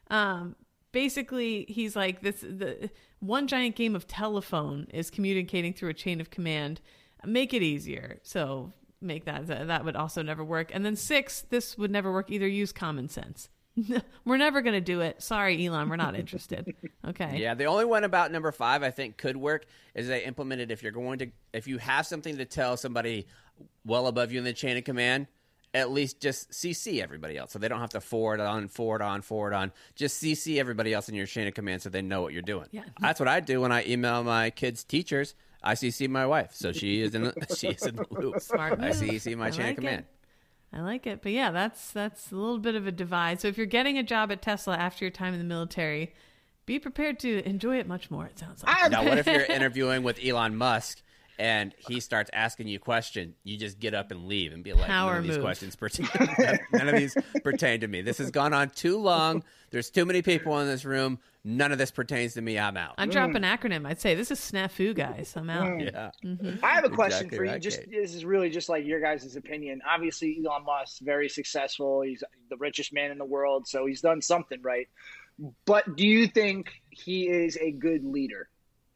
Speaker 2: Basically, he's like, the one giant game of telephone is communicating through a chain of command. Make it easier. So make that would also never work. And then 6, this would never work either. Use common sense. We're never going to do it. Sorry, Elon, we're not interested. Okay.
Speaker 1: Yeah, the only one about number 5 I think could work is they implemented if you have something to tell somebody well above you in the chain of command, at least just CC everybody else so they don't have to forward on. Just CC everybody else in your chain of command so they know what you're doing.
Speaker 2: Yeah.
Speaker 1: That's what I do when I email my kids' teachers. I CC my wife, so she is in the loop.
Speaker 2: Smart move.
Speaker 1: I CC my chain of command.
Speaker 2: I like it. But yeah, that's a little bit of a divide. So if you're getting a job at Tesla after your time in the military, be prepared to enjoy it much more, it sounds like.
Speaker 1: Now, what if you're interviewing with Elon Musk and he starts asking you a question, you just get up and leave and be like, none of these questions pertain. None of these pertain to me. This has gone on too long. There's too many people in this room. None of this pertains to me. I'm out.
Speaker 2: I'd drop an acronym. I'd say, this is snafu, guys. I'm out.
Speaker 1: Yeah.
Speaker 3: I have a question for you. This is really just like your guys' opinion. Obviously, Elon Musk, very successful. He's the richest man in the world, so he's done something right. But do you think he is a good leader?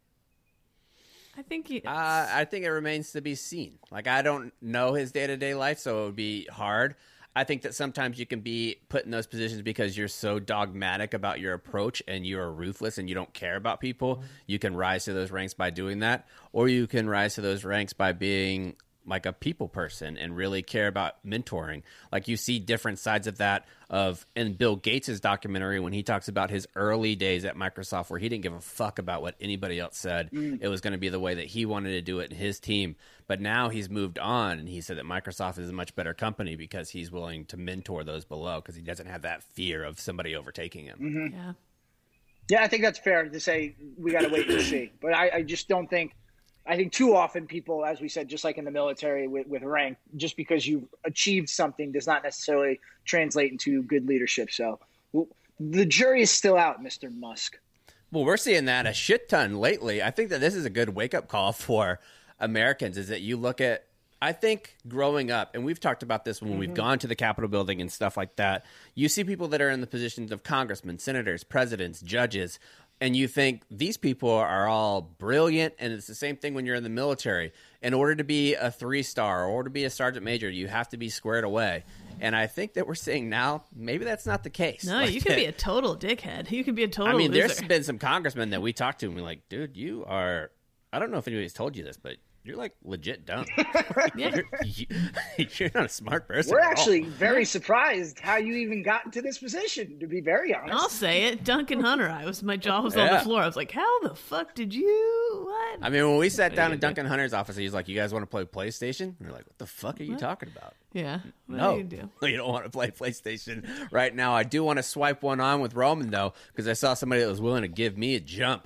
Speaker 2: I think
Speaker 1: I think it remains to be seen. Like, I don't know his day-to-day life, so it would be hard. I think that sometimes you can be put in those positions because you're so dogmatic about your approach and you're ruthless and you don't care about people. You can rise to those ranks by doing that, or you can rise to those ranks by being like a people person and really care about mentoring. Like you see different sides of that in Bill Gates' documentary when he talks about his early days at Microsoft where he didn't give a fuck about what anybody else said. It was going to be the way that he wanted to do it in his team. But now he's moved on and he said that Microsoft is a much better company because he's willing to mentor those below because he doesn't have that fear of somebody overtaking him.
Speaker 3: Mm-hmm.
Speaker 2: Yeah.
Speaker 3: Yeah, I think that's fair to say we got to wait and see. But I just don't think – I think too often people, as we said, just like in the military with rank, just because you've achieved something does not necessarily translate into good leadership. So the jury is still out, Mr. Musk.
Speaker 1: Well, we're seeing that a shit ton lately. I think that this is a good wake-up call for Americans is that you look at, I think growing up, and we've talked about this when we've gone to the Capitol building and stuff like that, you see people that are in the positions of congressmen, senators, presidents, judges, and you think these people are all brilliant, and it's the same thing when you're in the military. In order to be a 3-star or to be a sergeant major, you have to be squared away. And I think that we're seeing now, maybe that's not the case.
Speaker 2: No, you could be a total dickhead. You could be a total loser.
Speaker 1: There's been some congressmen that we talked to, and we're like, dude, you are, I don't know if anybody's told you this, but you're like legit dumb.
Speaker 2: Yeah.
Speaker 1: You're not a smart person.
Speaker 3: We're actually very surprised how you even got into this position, to be very honest.
Speaker 2: I'll say it. Duncan Hunter. My jaw was on the floor. I was like, how the fuck did you? What?
Speaker 1: I mean, when we sat down in Duncan Hunter's office, he's like, you guys want to play PlayStation? And we're like, what the fuck are you talking about?
Speaker 2: Yeah. What
Speaker 1: no,
Speaker 2: do you do?
Speaker 1: You don't want to play PlayStation right now. I do want to swipe one on with Roman, though, because I saw somebody that was willing to give me a jump.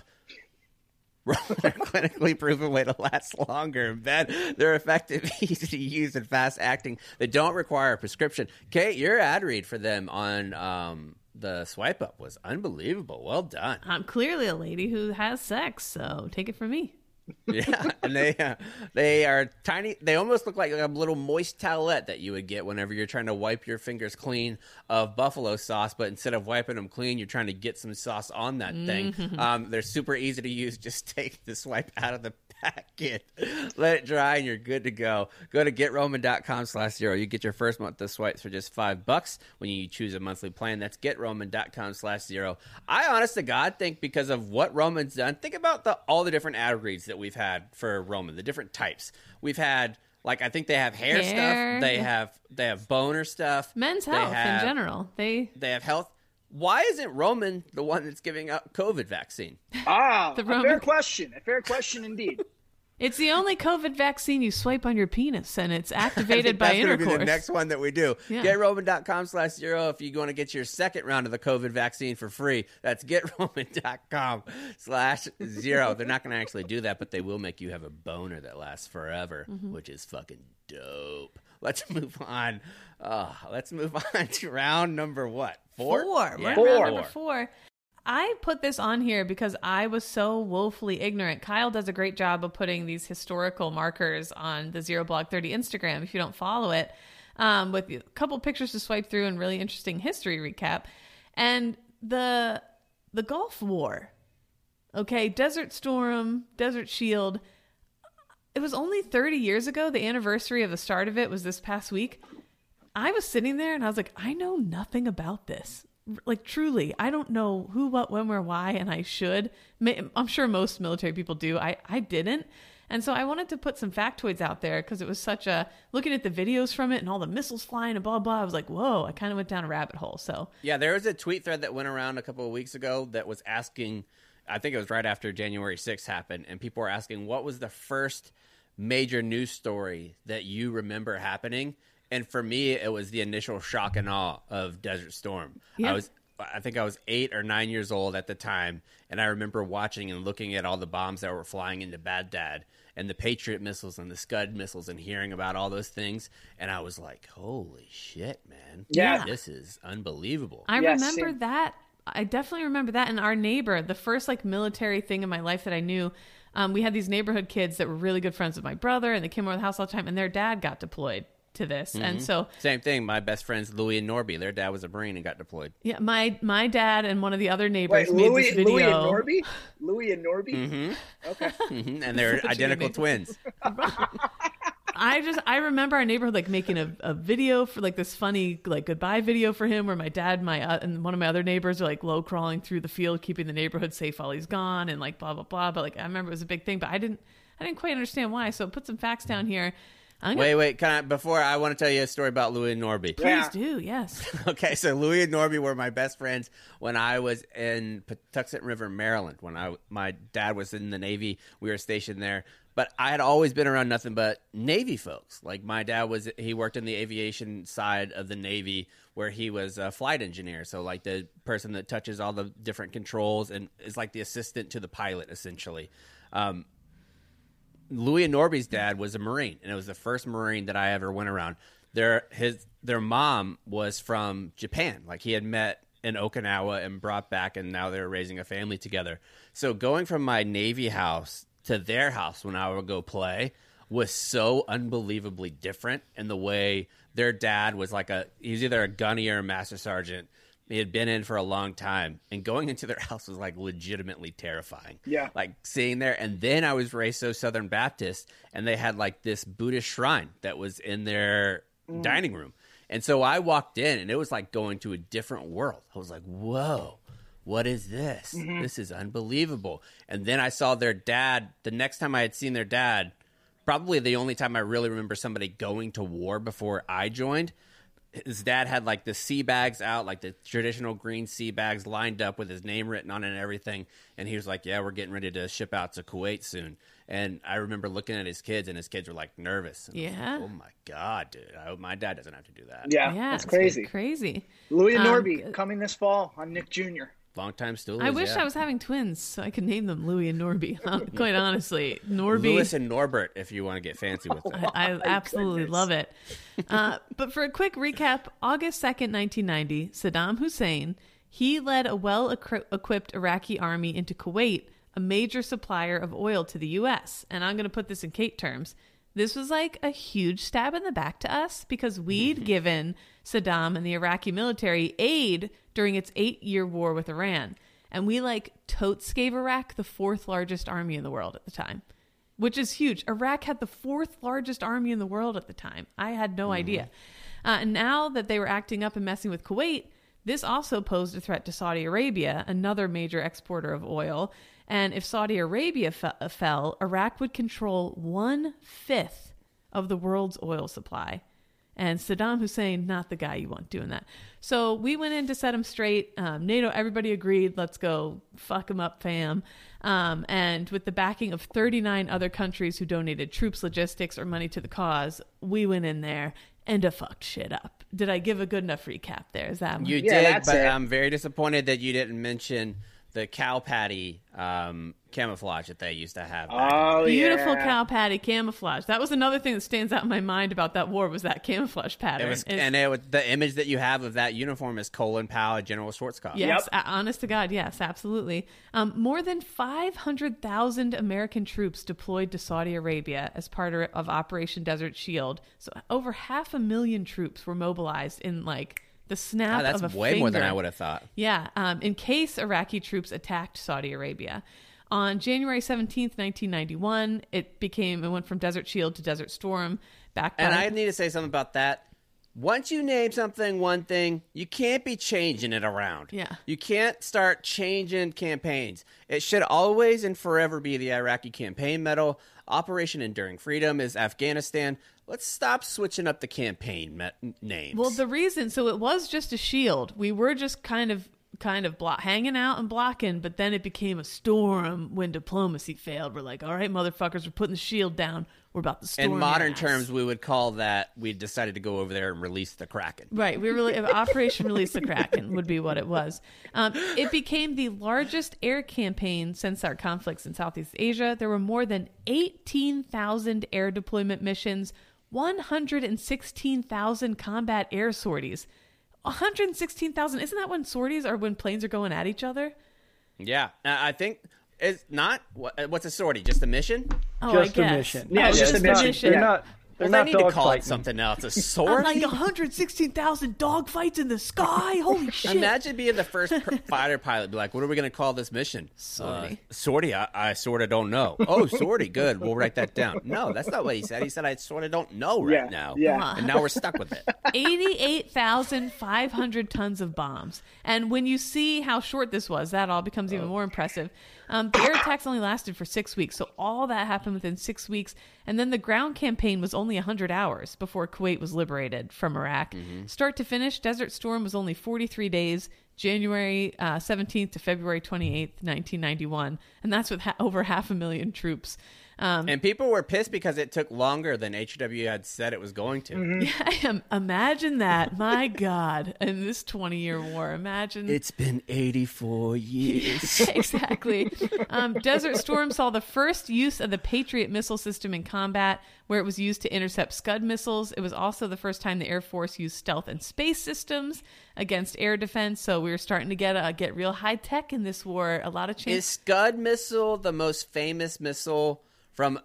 Speaker 1: They're clinically proven way to last longer and better. They're effective, easy to use, and fast acting. They don't require a prescription. Kate, your ad read for them on the swipe up was unbelievable. Well done.
Speaker 2: I'm clearly a lady who has sex, so take it from me.
Speaker 1: Yeah, and they are tiny. They almost look like a little moist towelette that you would get whenever you're trying to wipe your fingers clean of buffalo sauce. But instead of wiping them clean, you're trying to get some sauce on that thing. They're super easy to use. Just take the swipe out of the packet, let it dry, and you're good to go. Go to GetRoman.com/0. You get your first month of swipes for just $5 when you choose a monthly plan. That's GetRoman.com/0. I, honest to God, think because of what Roman's done, think about all the different ad reads that we've had for Roman, the different types. We've had, like, I think they have hair stuff. They have boner stuff.
Speaker 2: Men's health in general. They
Speaker 1: have health. Why isn't Roman the one that's giving out COVID vaccine?
Speaker 3: A fair question. A fair question indeed.
Speaker 2: It's the only COVID vaccine you swipe on your penis, and it's activated by intercourse.
Speaker 1: That's going to be the next one that we do. Yeah. GetRoman.com/0 if you want to get your second round of the COVID vaccine for free. That's GetRoman.com/0. They're not going to actually do that, but they will make you have a boner that lasts forever, which is fucking dope. Let's move on. Let's move on to round number what? 4?
Speaker 2: Yeah, round number 4. I put this on here because I was so woefully ignorant. Kyle does a great job of putting these historical markers on the Zero Blog 30 Instagram, if you don't follow it, with a couple pictures to swipe through and really interesting history recap. And the Gulf War, okay, Desert Storm, Desert Shield, it was only 30 years ago. The anniversary of the start of it was this past week. I was sitting there and I was like, I know nothing about this. Like, truly, I don't know who, what, when, where, why, and I should. I'm sure most military people do. I didn't. And so I wanted to put some factoids out there because it was such a, looking at the videos from it and all the missiles flying and blah, blah, I was like, whoa, I kind of went down a rabbit hole. So
Speaker 1: yeah, there was a tweet thread that went around a couple of weeks ago that was asking, I think it was right after January 6th happened, and people were asking, what was the first major news story that you remember happening? And for me, it was the initial shock and awe of Desert Storm. Yeah. I think I was 8 or 9 years old at the time, and I remember watching and looking at all the bombs that were flying into Baghdad and the Patriot missiles and the Scud missiles and hearing about all those things, and I was like, holy shit, man.
Speaker 3: Yeah.
Speaker 1: This is unbelievable.
Speaker 2: I remember that. I definitely remember that. And our neighbor, the first military thing in my life that I knew, we had these neighborhood kids that were really good friends with my brother, and they came over to the house all the time, and their dad got deployed to this. And so
Speaker 1: same thing, my best friends Louie and Norby, their dad was a Marine and got deployed.
Speaker 2: Yeah, my dad and one of the other neighbors made this video.
Speaker 3: Louie and Norby?
Speaker 1: Mm-hmm.
Speaker 3: Okay.
Speaker 1: And they're identical twins.
Speaker 2: I remember our neighborhood like making a video for like this funny like goodbye video for him, where my dad, and one of my other neighbors are like low crawling through the field, keeping the neighborhood safe while he's gone, and like blah blah blah. But like I remember it was a big thing, but I didn't quite understand why. So put some facts down here.
Speaker 1: Wait, before I want to tell you a story about Louie and Norby.
Speaker 2: Please do, yes.
Speaker 1: Okay, so Louie and Norby were my best friends when I was in Patuxent River, Maryland. When my dad was in the Navy, we were stationed there. But I had always been around nothing but Navy folks. Like my dad he worked in the aviation side of the Navy, where he was a flight engineer. So like the person that touches all the different controls and is like the assistant to the pilot, essentially. Louie and Norby's dad was a Marine, and it was the first Marine that I ever went around. Their mom was from Japan. Like he had met in Okinawa and brought back, and now they're raising a family together. So going from my Navy house to their house when I would go play was so unbelievably different in the way their dad was he was either a gunny or a master sergeant. He had been in for a long time, and going into their house was like legitimately terrifying.
Speaker 3: Yeah.
Speaker 1: Like seeing there. And then I was raised so Southern Baptist, and they had like this Buddhist shrine that was in their dining room. And so I walked in, and it was like going to a different world. I was like, whoa, what is this? Mm-hmm. This is unbelievable. And then I saw their dad. The next time I had seen their dad, probably the only time I really remember somebody going to war before I joined, his dad had like the sea bags out, like the traditional green sea bags lined up with his name written on it and everything. And he was like, yeah, we're getting ready to ship out to Kuwait soon. And I remember looking at his kids, and his kids were like nervous. And
Speaker 2: yeah.
Speaker 1: Like, oh my God, dude. I hope my dad doesn't have to do that.
Speaker 3: Yeah, that's crazy.
Speaker 2: Crazy.
Speaker 3: Louie and Norby coming this fall on Nick Jr.
Speaker 1: Long time Stoolies.
Speaker 2: I wish I was having twins so I could name them Louie and Norby. Quite honestly, Norby,
Speaker 1: Lewis and Norbert, if you want to get fancy with that.
Speaker 2: I absolutely love it. But for a quick recap, August 2nd, 1990, Saddam Hussein, he led a well-equipped Iraqi army into Kuwait, a major supplier of oil to the U.S. And I'm going to put this in Kate terms. This was like a huge stab in the back to us because we'd given Saddam and the Iraqi military aid during its 8-year war with Iran. And we like totes gave Iraq the 4th largest army in the world at the time, which is huge. Iraq had the 4th largest army in the world at the time. I had no idea. And now that they were acting up and messing with Kuwait, this also posed a threat to Saudi Arabia, another major exporter of oil. And if Saudi Arabia fell, Iraq would control 1/5 of the world's oil supply. And Saddam Hussein, not the guy you want doing that. So we went in to set him straight. NATO, everybody agreed, let's go fuck him up, fam. And with the backing of 39 other countries who donated troops, logistics, or money to the cause, we went in there and fucked shit up. Did I give a good enough recap there? Is that
Speaker 1: you did? But I'm very disappointed that you didn't mention the cow patty camouflage that they used to have.
Speaker 2: Beautiful cow patty camouflage. That was another thing that stands out in my mind about that war was that camouflage pattern.
Speaker 1: The image that you have of that uniform is Colin Powell, General Schwarzkopf.
Speaker 2: Yes, honest to God, yes, absolutely. More than 500,000 American troops deployed to Saudi Arabia as part of Operation Desert Shield. So over 500,000 troops were mobilized in like the snap of a finger.
Speaker 1: That's way more than I would have thought.
Speaker 2: Yeah, in case Iraqi troops attacked Saudi Arabia. On January 17th, 1991, it went from Desert Shield to Desert Storm.
Speaker 1: And I need to say something about that. Once you name something one thing, you can't be changing it around.
Speaker 2: Yeah.
Speaker 1: You can't start changing campaigns. It should always and forever be the Iraqi Campaign Medal. Operation Enduring Freedom is Afghanistan. Let's stop switching up the campaign names.
Speaker 2: Well, the reason, so it was just a shield. We were just kind of hanging out and blocking, but then it became a storm when diplomacy failed. We're like, all right, motherfuckers, we're putting the shield down. We're about to storm.
Speaker 1: In modern terms, we would call that we decided to go over there and release the Kraken.
Speaker 2: Right. Operation Release the Kraken would be what it was. It became the largest air campaign since our conflicts in Southeast Asia. There were more than 18,000 air deployment missions, 116,000 combat air sorties. 116,000. Isn't that when sorties are when planes are going at each other?
Speaker 1: Yeah. I think it's not. What's a sortie? Just a mission?
Speaker 2: Oh,
Speaker 4: just
Speaker 2: I guess.
Speaker 4: a mission.
Speaker 3: Yeah,
Speaker 2: just a mission.
Speaker 4: They're not. They're
Speaker 1: they
Speaker 4: not
Speaker 1: need to call
Speaker 4: dogfighting.
Speaker 1: it something else. A sortie?
Speaker 2: Like 116,000 dog fights in the sky. Holy shit!
Speaker 1: Imagine being the first fighter pilot. Be like, what are we going to call this mission?
Speaker 2: Sortie.
Speaker 1: Sortie. I sort of don't know. Oh, sortie. Good. We'll write that down. No, that's not what he said. He said I sort of don't know right now.
Speaker 3: Yeah.
Speaker 1: And now we're stuck with it.
Speaker 2: 88,500 tons of bombs. And when you see how short this was, that all becomes even more impressive. The air attacks only lasted for 6 weeks, so all that happened within 6 weeks. And then the ground campaign was only 100 hours before Kuwait was liberated from Iraq. Start to finish, Desert Storm was only 43 days, January 17th to February 28th, 1991. And that's with over 500,000 troops.
Speaker 1: And people were pissed because it took longer than HW had said it was going to.
Speaker 2: Yeah, imagine that. My God. In this 20-year war, imagine.
Speaker 1: It's been 84 years.
Speaker 2: Exactly. Desert Storm saw the first use of the Patriot missile system in combat, where it was used to intercept Scud missiles. It was also the first time the Air Force used stealth and space systems against air defense. So we were starting to get real high tech in this war. A lot of change.
Speaker 1: Is Scud missile the most famous missile from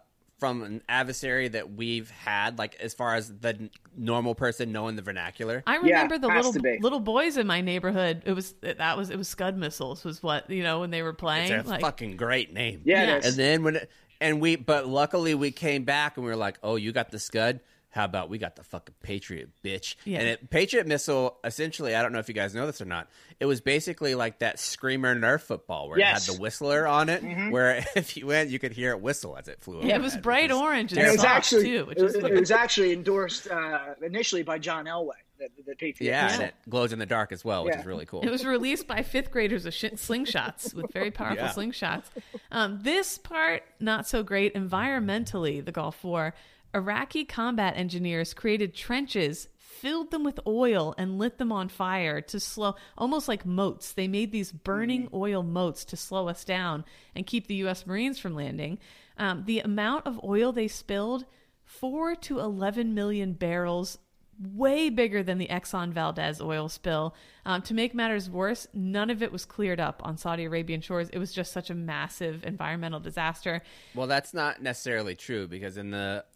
Speaker 1: an adversary that we've had, like as far as the normal person knowing the vernacular?
Speaker 2: I remember the
Speaker 3: has to be.
Speaker 2: little boys in my neighborhood. It was Scud missiles was what, when they were playing.
Speaker 1: It's a fucking great name.
Speaker 3: Yeah, it is.
Speaker 1: And then but luckily we came back and we were like, oh, you got the Scud? How about we got the fucking Patriot, bitch?
Speaker 2: Yeah.
Speaker 1: And Patriot missile, essentially, I don't know if you guys know this or not, it was basically like that Screamer Nerf football where it had the whistler on it, where if you went, you could hear it whistle as it flew over.
Speaker 2: Yeah, it was bright orange and
Speaker 3: it was
Speaker 2: soft,
Speaker 3: actually
Speaker 2: too. Which
Speaker 3: it was actually endorsed initially by John Elway, the Patriot.
Speaker 1: Yeah, and it glows in the dark as well, which is really cool.
Speaker 2: It was released by fifth graders with slingshots, with very powerful slingshots. This part, not so great. Environmentally, the Gulf War, Iraqi combat engineers created trenches, filled them with oil, and lit them on fire to slow, almost like moats. They made these burning oil moats to slow us down and keep the U.S. Marines from landing. The amount of oil they spilled, 4 to 11 million barrels, way bigger than the Exxon Valdez oil spill. To make matters worse, none of it was cleared up on Saudi Arabian shores. It was just such a massive environmental disaster.
Speaker 1: Well, that's not necessarily true because in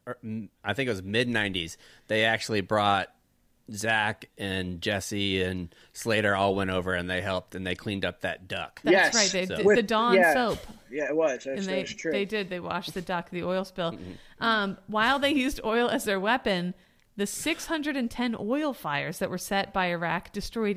Speaker 1: I think it was mid-90s, they actually brought Zach and Jesse and Slater all went over and they helped and they cleaned up that duck.
Speaker 2: That's right. They did the Dawn soap.
Speaker 3: Yeah, it was. That's true.
Speaker 2: They did. They washed the duck, the oil spill. While they used oil as their weapon, the 610 oil fires that were set by Iraq destroyed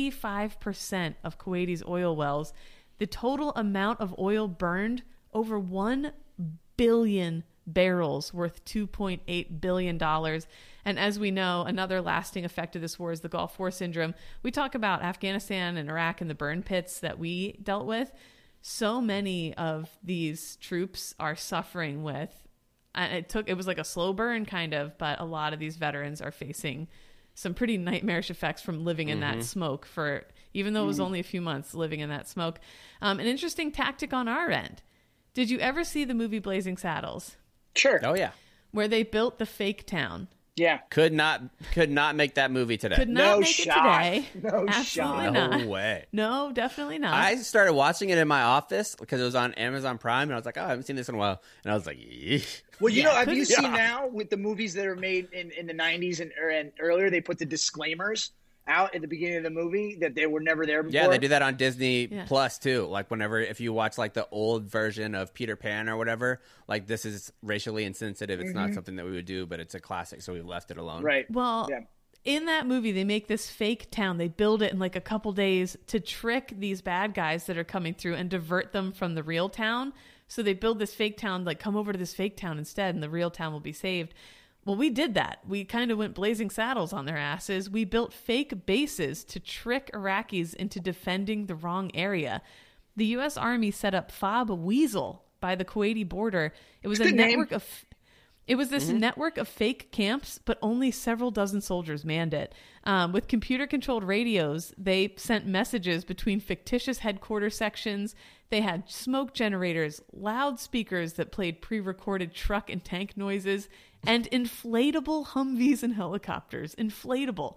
Speaker 2: 85% of Kuwaiti's oil wells. The total amount of oil burned, over 1 billion barrels, worth $2.8 billion. And as we know, another lasting effect of this war is the Gulf War syndrome. We talk about Afghanistan and Iraq and the burn pits that we dealt with. So many of these troops are suffering with it was like a slow burn kind of, but a lot of these veterans are facing some pretty nightmarish effects from living in that smoke for, even though it was only a few months living in that smoke. An interesting tactic on our end. Did you ever see the movie Blazing Saddles?
Speaker 3: Sure.
Speaker 1: Oh yeah.
Speaker 2: Where they built the fake town.
Speaker 3: Yeah.
Speaker 1: Could not make that movie today.
Speaker 2: Could not make it today.
Speaker 3: No
Speaker 2: Absolutely
Speaker 3: shot.
Speaker 2: not.
Speaker 1: No way.
Speaker 2: No, definitely not.
Speaker 1: I started watching it in my office because it was on Amazon Prime, and I was like, oh, I haven't seen this in a while. And I was like, eesh.
Speaker 3: Well, have you seen now with the movies that are made in the 90s and earlier, they put the disclaimers out at the beginning of the movie that they were never there before?
Speaker 1: Yeah, they do that on Disney Plus too. Like if you watch like the old version of Peter Pan or whatever, like this is racially insensitive. It's not something that we would do, but it's a classic, so we left it alone.
Speaker 3: Right.
Speaker 2: Well, in that movie, they make this fake town. They build it in like a couple days to trick these bad guys that are coming through and divert them from the real town. So they build this fake town, like come over to this fake town instead, and the real town will be saved. Well, we did that. We kind of went blazing saddles on their asses. We built fake bases to trick Iraqis into defending the wrong area. The U.S. Army set up Fob Weasel by the Kuwaiti border. It was a network of... It was this network of fake camps, but only several dozen soldiers manned it. With computer-controlled radios, they sent messages between fictitious headquarters sections. They had smoke generators, loudspeakers that played pre-recorded truck and tank noises, and inflatable Humvees and helicopters. Inflatable.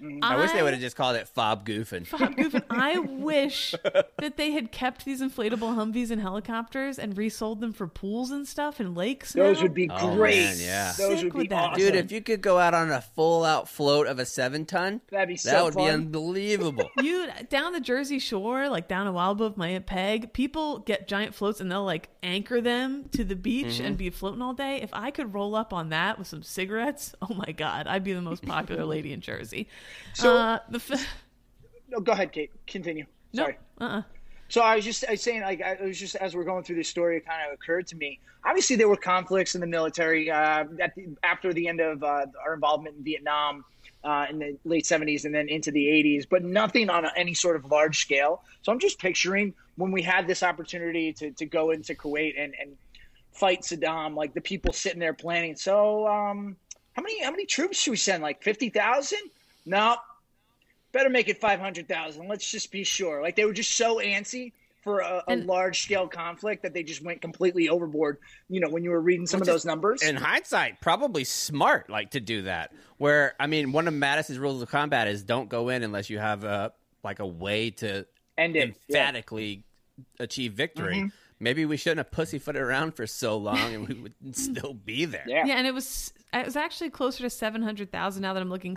Speaker 1: I wish they would have just called it Fob Goofin.
Speaker 2: Fob Goofin. I wish that they had kept these inflatable Humvees and helicopters and resold them for pools and stuff and lakes.
Speaker 3: Those would be great.
Speaker 1: Man, yeah.
Speaker 3: Those would be awesome.
Speaker 1: Dude, if you could go out on a full-out float of a 7-ton,
Speaker 3: that'd be so
Speaker 1: that would
Speaker 3: fun.
Speaker 1: be unbelievable.
Speaker 2: You down the Jersey Shore, like down a while above my Peg, people get giant floats and they'll like anchor them to the beach and be floating all day. If I could roll up on that with some cigarettes, oh my God, I'd be the most popular lady in Jersey.
Speaker 3: So, no, go ahead, Kate. Continue. Sorry. So I was saying, like, as we're going through this story, it kind of occurred to me. Obviously, there were conflicts in the military after the end of our involvement in Vietnam in the late 70s and then into the 80s, but nothing on any sort of large scale. So I'm just picturing when we had this opportunity to go into Kuwait and fight Saddam, like the people sitting there planning. So how many troops should we send? Like 50,000? No. Better make it 500,000. Let's just be sure. Like they were just so antsy for a large scale conflict that they just went completely overboard. You know, when you were reading some of those numbers.
Speaker 1: In hindsight, probably smart, like to do that. Where I mean, one of Mattis's rules of combat is don't go in unless you have a way to
Speaker 2: end it,
Speaker 1: emphatically achieve victory. Maybe we shouldn't have pussyfooted around for so long, and we would still be there.
Speaker 2: Yeah, and it was actually closer to 700,000 now that I'm looking.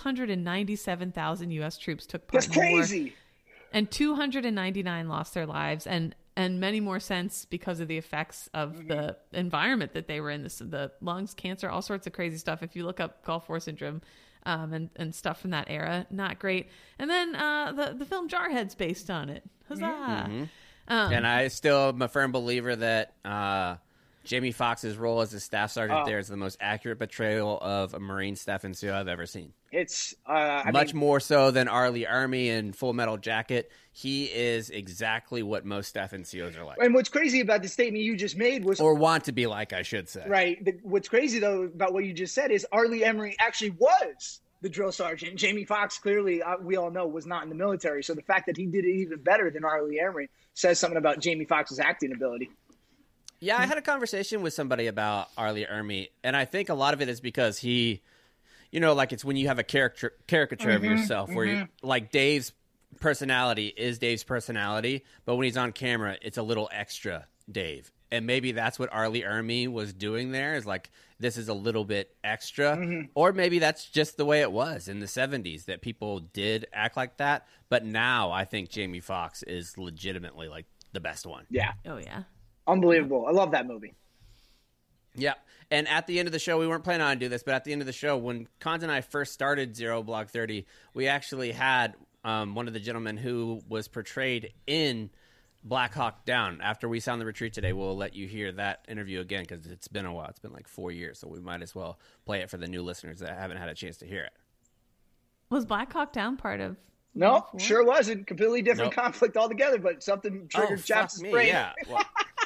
Speaker 2: 697,000 U.S. troops took part in the war. That's crazy. And 299 lost their lives, and many more since because of the effects of the environment that they were in. The lungs, cancer, all sorts of crazy stuff. If you look up Gulf War syndrome and stuff from that era, not great. And then the film Jarhead's based on it. Huzzah!
Speaker 1: And I still am a firm believer that Jamie Foxx's role as a staff sergeant there is the most accurate portrayal of a Marine staff NCO I've ever seen.
Speaker 3: It's
Speaker 1: much more so than R. Lee Ermey in Full Metal Jacket. He is exactly what most staff NCOs are like.
Speaker 3: And what's crazy about the statement you just made was,
Speaker 1: or want to be like, I should say.
Speaker 3: Right. What's crazy though about what you just said is R. Lee Ermey actually was the drill sergeant. Jamie Foxx clearly, we all know, was not in the military. So the fact that he did it even better than R. Lee Ermey says something about Jamie Foxx's acting ability.
Speaker 1: Yeah, I had a conversation with somebody about R. Lee Ermey, and I think a lot of it is because he, you know, like it's when you have a caricature of yourself where you, like Dave's personality is Dave's personality, but when he's on camera, it's a little extra Dave. And maybe that's what R. Lee Ermey was doing there, is like, this is a little bit extra. Or maybe that's just the way it was in the 70s, that people did act like that. But now I think Jamie Foxx is legitimately like the best one.
Speaker 3: Yeah.
Speaker 2: Oh, yeah.
Speaker 3: Unbelievable. I love that movie.
Speaker 1: Yeah. And at the end of the show, we weren't planning on doing this, but at the end of the show, when Cons and I first started Zero Block 30, we actually had one of the gentlemen who was portrayed in Black Hawk Down. After we sound the retreat today, we'll let you hear that interview again because it's been a while. It's been like 4 years, so we might as well play it for the new listeners that haven't had a chance to hear it.
Speaker 2: Was Black Hawk Down part of...
Speaker 3: No, sure wasn't. Completely different conflict altogether, but something triggered Chaps' brain.
Speaker 1: Yeah. Well,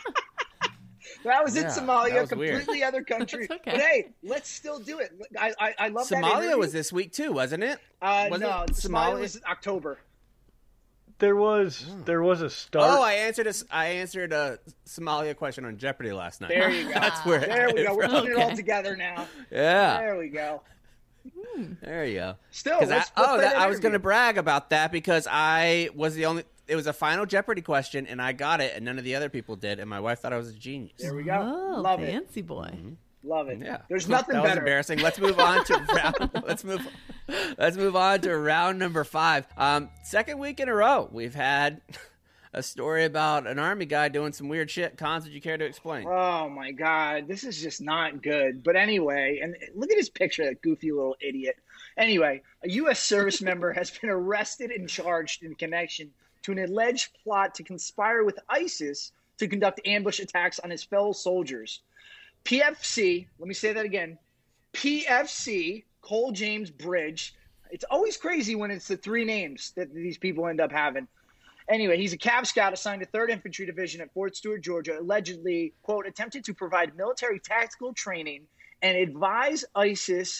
Speaker 3: that was in Somalia, completely
Speaker 1: weird.
Speaker 3: Other country.
Speaker 2: Okay.
Speaker 3: But hey, let's still do it. I love that.
Speaker 1: Somalia was this week too, wasn't it?
Speaker 3: Somalia was October.
Speaker 4: There was a start.
Speaker 1: Oh, I answered a Somalia question on Jeopardy last night.
Speaker 3: There you go.
Speaker 1: That's where.
Speaker 3: There we go. We're putting it all together now.
Speaker 1: Yeah.
Speaker 3: There we go.
Speaker 1: There you go.
Speaker 3: Still,
Speaker 1: I was going to brag about that because I was the only. It was a final Jeopardy question, and I got it, and none of the other people did, and my wife thought I was a genius.
Speaker 3: There we go.
Speaker 2: Oh,
Speaker 3: love it.
Speaker 2: Fancy boy.
Speaker 3: Love it.
Speaker 1: Yeah.
Speaker 3: There's nothing
Speaker 1: that
Speaker 3: better.
Speaker 1: Was embarrassing. Let's move on to round. Let's move on to round number 5. Second week in a row, we've had a story about an Army guy doing some weird shit. Cons, would you care to explain?
Speaker 3: Oh my God, this is just not good. But anyway, and look at his picture, that goofy little idiot. Anyway, a U.S. service member has been arrested and charged in connection to an alleged plot to conspire with ISIS to conduct ambush attacks on his fellow soldiers. PFC, let me say that again, PFC, Cole James Bridge. It's always crazy when it's the 3 names that these people end up having. Anyway, he's a Cav Scout assigned to 3rd Infantry Division at Fort Stewart, Georgia, allegedly, quote, attempted to provide military tactical training and advice to ISIS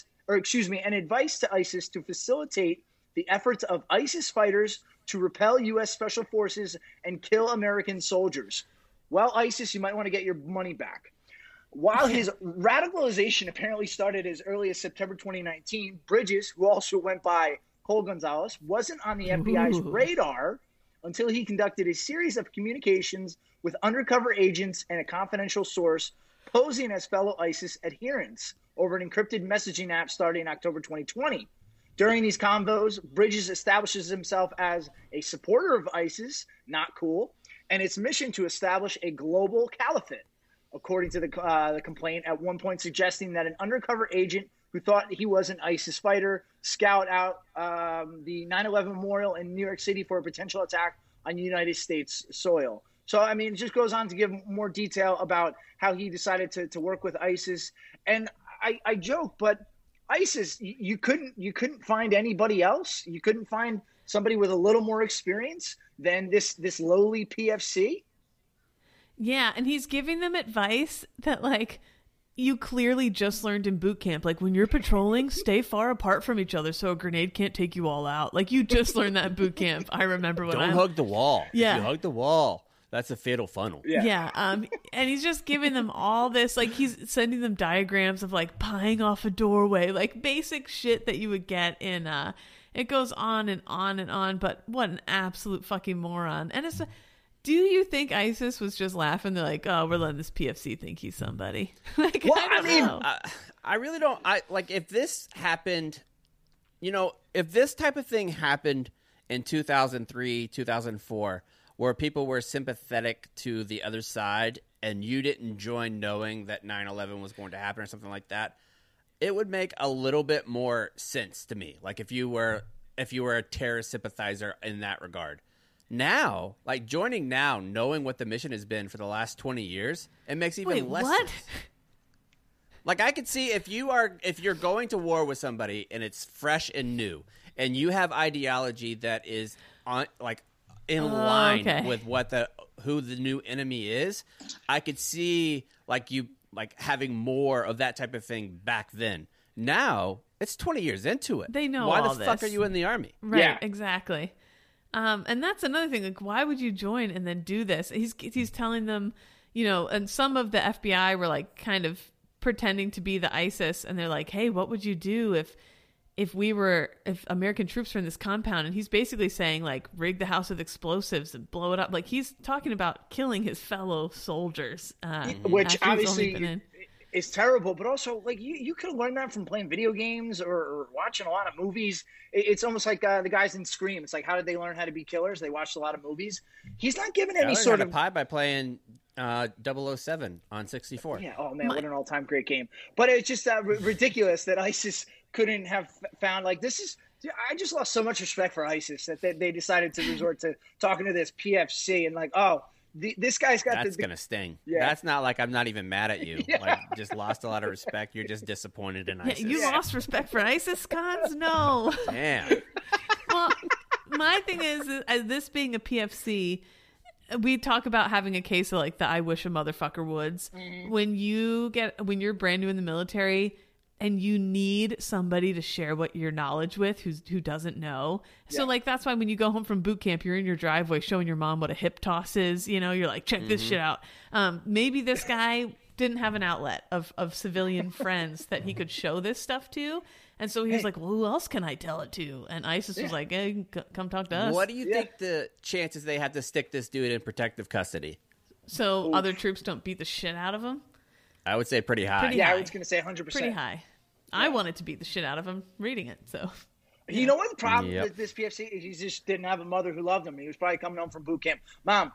Speaker 3: to facilitate the efforts of ISIS fighters to repel U.S. Special Forces and kill American soldiers. Well, ISIS, you might want to get your money back. While his radicalization apparently started as early as September 2019, Bridges, who also went by Cole Gonzalez wasn't on the FBI's radar until he conducted a series of communications with undercover agents and a confidential source posing as fellow ISIS adherents over an encrypted messaging app starting in October 2020. During these convos, Bridges establishes himself as a supporter of ISIS, not cool, and its mission to establish a global caliphate, according to the complaint, at one point suggesting that an undercover agent who thought he was an ISIS fighter scout out the 9/11 memorial in New York City for a potential attack on United States soil. So, I mean, it just goes on to give more detail about how he decided to work with ISIS. And I joke, but ISIS, you couldn't find anybody else. You couldn't find somebody with a little more experience than this lowly PFC.
Speaker 2: Yeah, and he's giving them advice that, like, you clearly just learned in boot camp. Like, when you're patrolling, stay far apart from each other so a grenade can't take you all out. Like, you just learned that in boot camp. I remember when
Speaker 1: Don't hug the wall.
Speaker 2: Yeah.
Speaker 1: If you hug the wall, that's a fatal funnel.
Speaker 2: Yeah. And he's just giving them all this, like, he's sending them diagrams of, like, pieing off a doorway, like, basic shit that you would get in, it goes on and on and on, but what an absolute fucking moron. And it's, do you think ISIS was just laughing? They're like, oh, we're letting this PFC think he's somebody. Like,
Speaker 3: well,
Speaker 2: I don't know.
Speaker 1: I really don't. Like, if this happened, if this type of thing happened in 2003, 2004, where people were sympathetic to the other side and you didn't join knowing that 9/11 was going to happen or something like that, it would make a little bit more sense to me. Like, if you were a terrorist sympathizer in that regard. Now, like, joining now, knowing what the mission has been for the last 20 years, it makes even less sense. Like, I could see if you're going to war with somebody and it's fresh and new, and you have ideology that is in line with who the new enemy is, I could see you having more of that type of thing back then. Now it's 20 years into it.
Speaker 2: They know
Speaker 1: why
Speaker 2: all
Speaker 1: the fuck
Speaker 2: this.
Speaker 1: are you in the army?
Speaker 2: Right,
Speaker 3: Yeah.
Speaker 2: exactly. And that's another thing. Like, why would you join and then do this? He's telling them, and some of the FBI were like kind of pretending to be the ISIS, and they're like, hey, what would you do if American troops were in this compound? And he's basically saying, like, rig the house with explosives and blow it up. Like, he's talking about killing his fellow soldiers.
Speaker 3: Which obviously is terrible, but also, like, you could have learned that from playing video games or watching a lot of movies. It's almost like the guys in Scream. It's like, how did they learn how to be killers? They watched a lot of movies. He's not giving any sort of
Speaker 1: pie by playing 007 on 64.
Speaker 3: Yeah. Oh man, what an all-time great game. But it's just ridiculous that ISIS couldn't have found, like, this is. I just lost so much respect for ISIS that they decided to resort to talking to this PFC and, like, oh, this guy's got.
Speaker 1: That's gonna sting.
Speaker 3: Yeah.
Speaker 1: That's not like I'm not even mad at you.
Speaker 3: Yeah.
Speaker 1: Like, just lost a lot of respect. You're just disappointed in ISIS.
Speaker 2: You lost respect for ISIS, Cons? No.
Speaker 1: Damn.
Speaker 2: Well, my thing is, as this being a PFC, we talk about having a case of, like, the I wish a motherfucker woods. When you're brand new in the military and you need somebody to share what your knowledge with who doesn't know. So, like, that's why when you go home from boot camp, you're in your driveway showing your mom what a hip toss is. You're like, check this shit out. Maybe this guy didn't have an outlet of civilian friends that he could show this stuff to. And so he was like, well, who else can I tell it to? And ISIS was like, hey, come talk to us.
Speaker 1: What do you think the chances they have to stick this dude in protective custody?
Speaker 2: So other troops don't beat the shit out of him?
Speaker 1: I would say pretty high.
Speaker 3: Yeah, I was going to say 100%.
Speaker 2: Pretty high. Yeah. I wanted to beat the shit out of him reading it, so.
Speaker 3: You know what the problem with this PFC is? He just didn't have a mother who loved him. He was probably coming home from boot camp. Mom,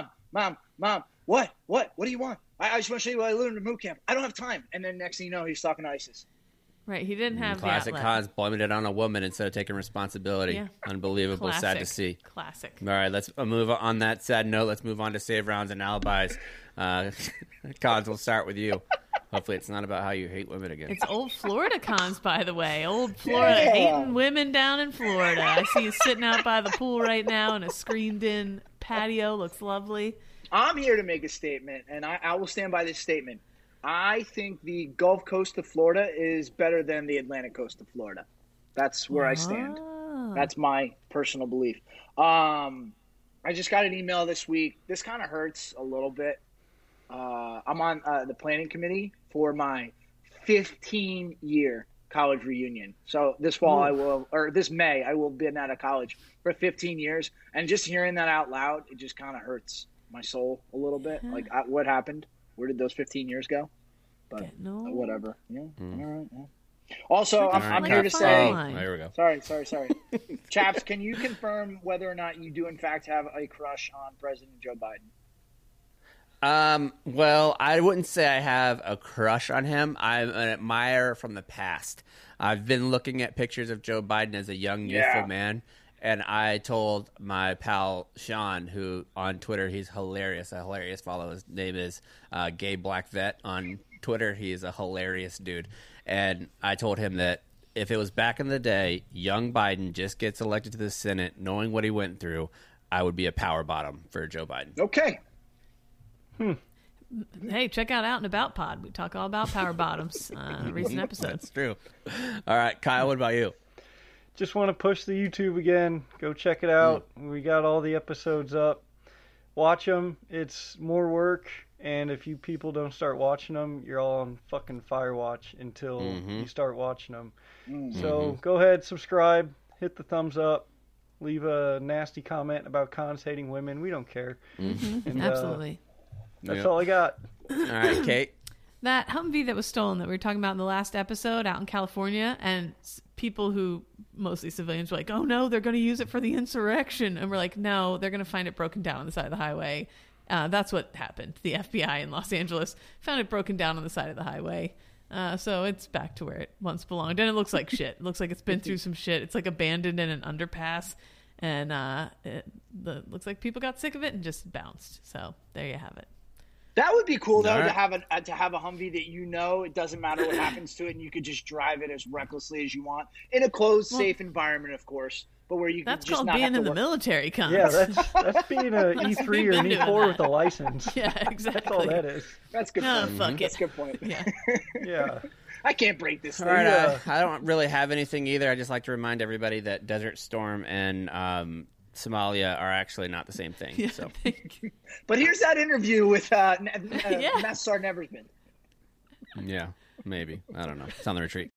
Speaker 3: what do you want? I just want to show you what I learned in boot camp. I don't have time. And then next thing you know, he's talking to ISIS.
Speaker 2: Right, he didn't have
Speaker 1: classic
Speaker 2: the
Speaker 1: Cons blaming it on a woman instead of taking responsibility. Yeah. Unbelievable.
Speaker 2: Classic.
Speaker 1: Sad to see.
Speaker 2: Classic.
Speaker 1: All right, let's move on that sad note. Let's move on to save rounds and alibis. Cons, we'll start with you. Hopefully it's not about how you hate women again.
Speaker 2: It's old Florida Cons, by the way. Old Florida, hating women down in Florida. I see you sitting out by the pool right now in a screened-in patio. Looks lovely.
Speaker 3: I'm here to make a statement, and I will stand by this statement. I think the Gulf Coast of Florida is better than the Atlantic coast of Florida. That's where I stand. That's my personal belief. I just got an email this week. This kind of hurts a little bit. I'm on the planning committee for my 15-year college reunion. So this fall this May, I will be out of college for 15 years. And just hearing that out loud, it just kind of hurts my soul a little bit. Like, what happened? Where did those 15 years go? But whatever. Yeah. All right. Yeah. Also, I'm here to say.
Speaker 1: There we go.
Speaker 3: Sorry. Chaps, can you confirm whether or not you do in fact have a crush on President Joe Biden?
Speaker 1: Well, I wouldn't say I have a crush on him. I'm an admirer from the past. I've been looking at pictures of Joe Biden as a young, youthful man, and I told my pal Sean, who on Twitter, he's hilarious, a hilarious follow. His name is Gay Black Vet on Twitter. He's a hilarious dude. And I told him that if it was back in the day, young Biden just gets elected to the Senate, knowing what he went through, I would be a power bottom for Joe Biden.
Speaker 3: Okay.
Speaker 2: Hey, check out and About Pod. We talk all about power bottoms recent episodes.
Speaker 1: That's true. All right, Kyle, what about you?
Speaker 4: Just want to push the YouTube again. Go check it out. We got all the episodes up. Watch them. It's more work, and if you people don't start watching them, you're all on fucking Firewatch until you start watching them. So go ahead, subscribe, hit the thumbs up, leave a nasty comment about cons hating women. We don't care. And,
Speaker 2: Absolutely.
Speaker 4: That's all I got.
Speaker 1: All right, Kate.
Speaker 2: That Humvee that was stolen that we were talking about in the last episode out in California, and people who, mostly civilians, were like, oh no, they're going to use it for the insurrection. And we're like, no, they're going to find it broken down on the side of the highway. That's what happened. The FBI in Los Angeles found it broken down on the side of the highway. So it's back to where it once belonged. And it looks like shit. It looks like it's been through some shit. It's like abandoned in an underpass. And it looks like people got sick of it and just bounced. So there you have it.
Speaker 3: That would be cool, though,
Speaker 1: Right.
Speaker 3: to have a Humvee that it doesn't matter what happens to it, and you could just drive it as recklessly as you want in a closed, safe environment, of course, but where you can
Speaker 2: That's
Speaker 3: just
Speaker 2: called
Speaker 3: not
Speaker 2: being
Speaker 3: have to
Speaker 2: in the
Speaker 3: work.
Speaker 2: military, Cons.
Speaker 4: Yeah, that's being an E3 or an
Speaker 2: doing
Speaker 4: E4 with
Speaker 2: that.
Speaker 4: a license.
Speaker 2: Yeah, exactly.
Speaker 4: That's all that is.
Speaker 3: That's a good
Speaker 2: No,
Speaker 3: point.
Speaker 2: fuck
Speaker 3: That's
Speaker 2: it.
Speaker 3: a good point.
Speaker 2: Yeah.
Speaker 4: Yeah.
Speaker 3: I can't break this thing.
Speaker 1: All right, I don't really have anything either. I just like to remind everybody that Desert Storm and Somalia are actually not the same thing. So.
Speaker 3: But here's that interview with Nassar Neversman.
Speaker 1: Yeah, maybe. I don't know. It's on the retreat.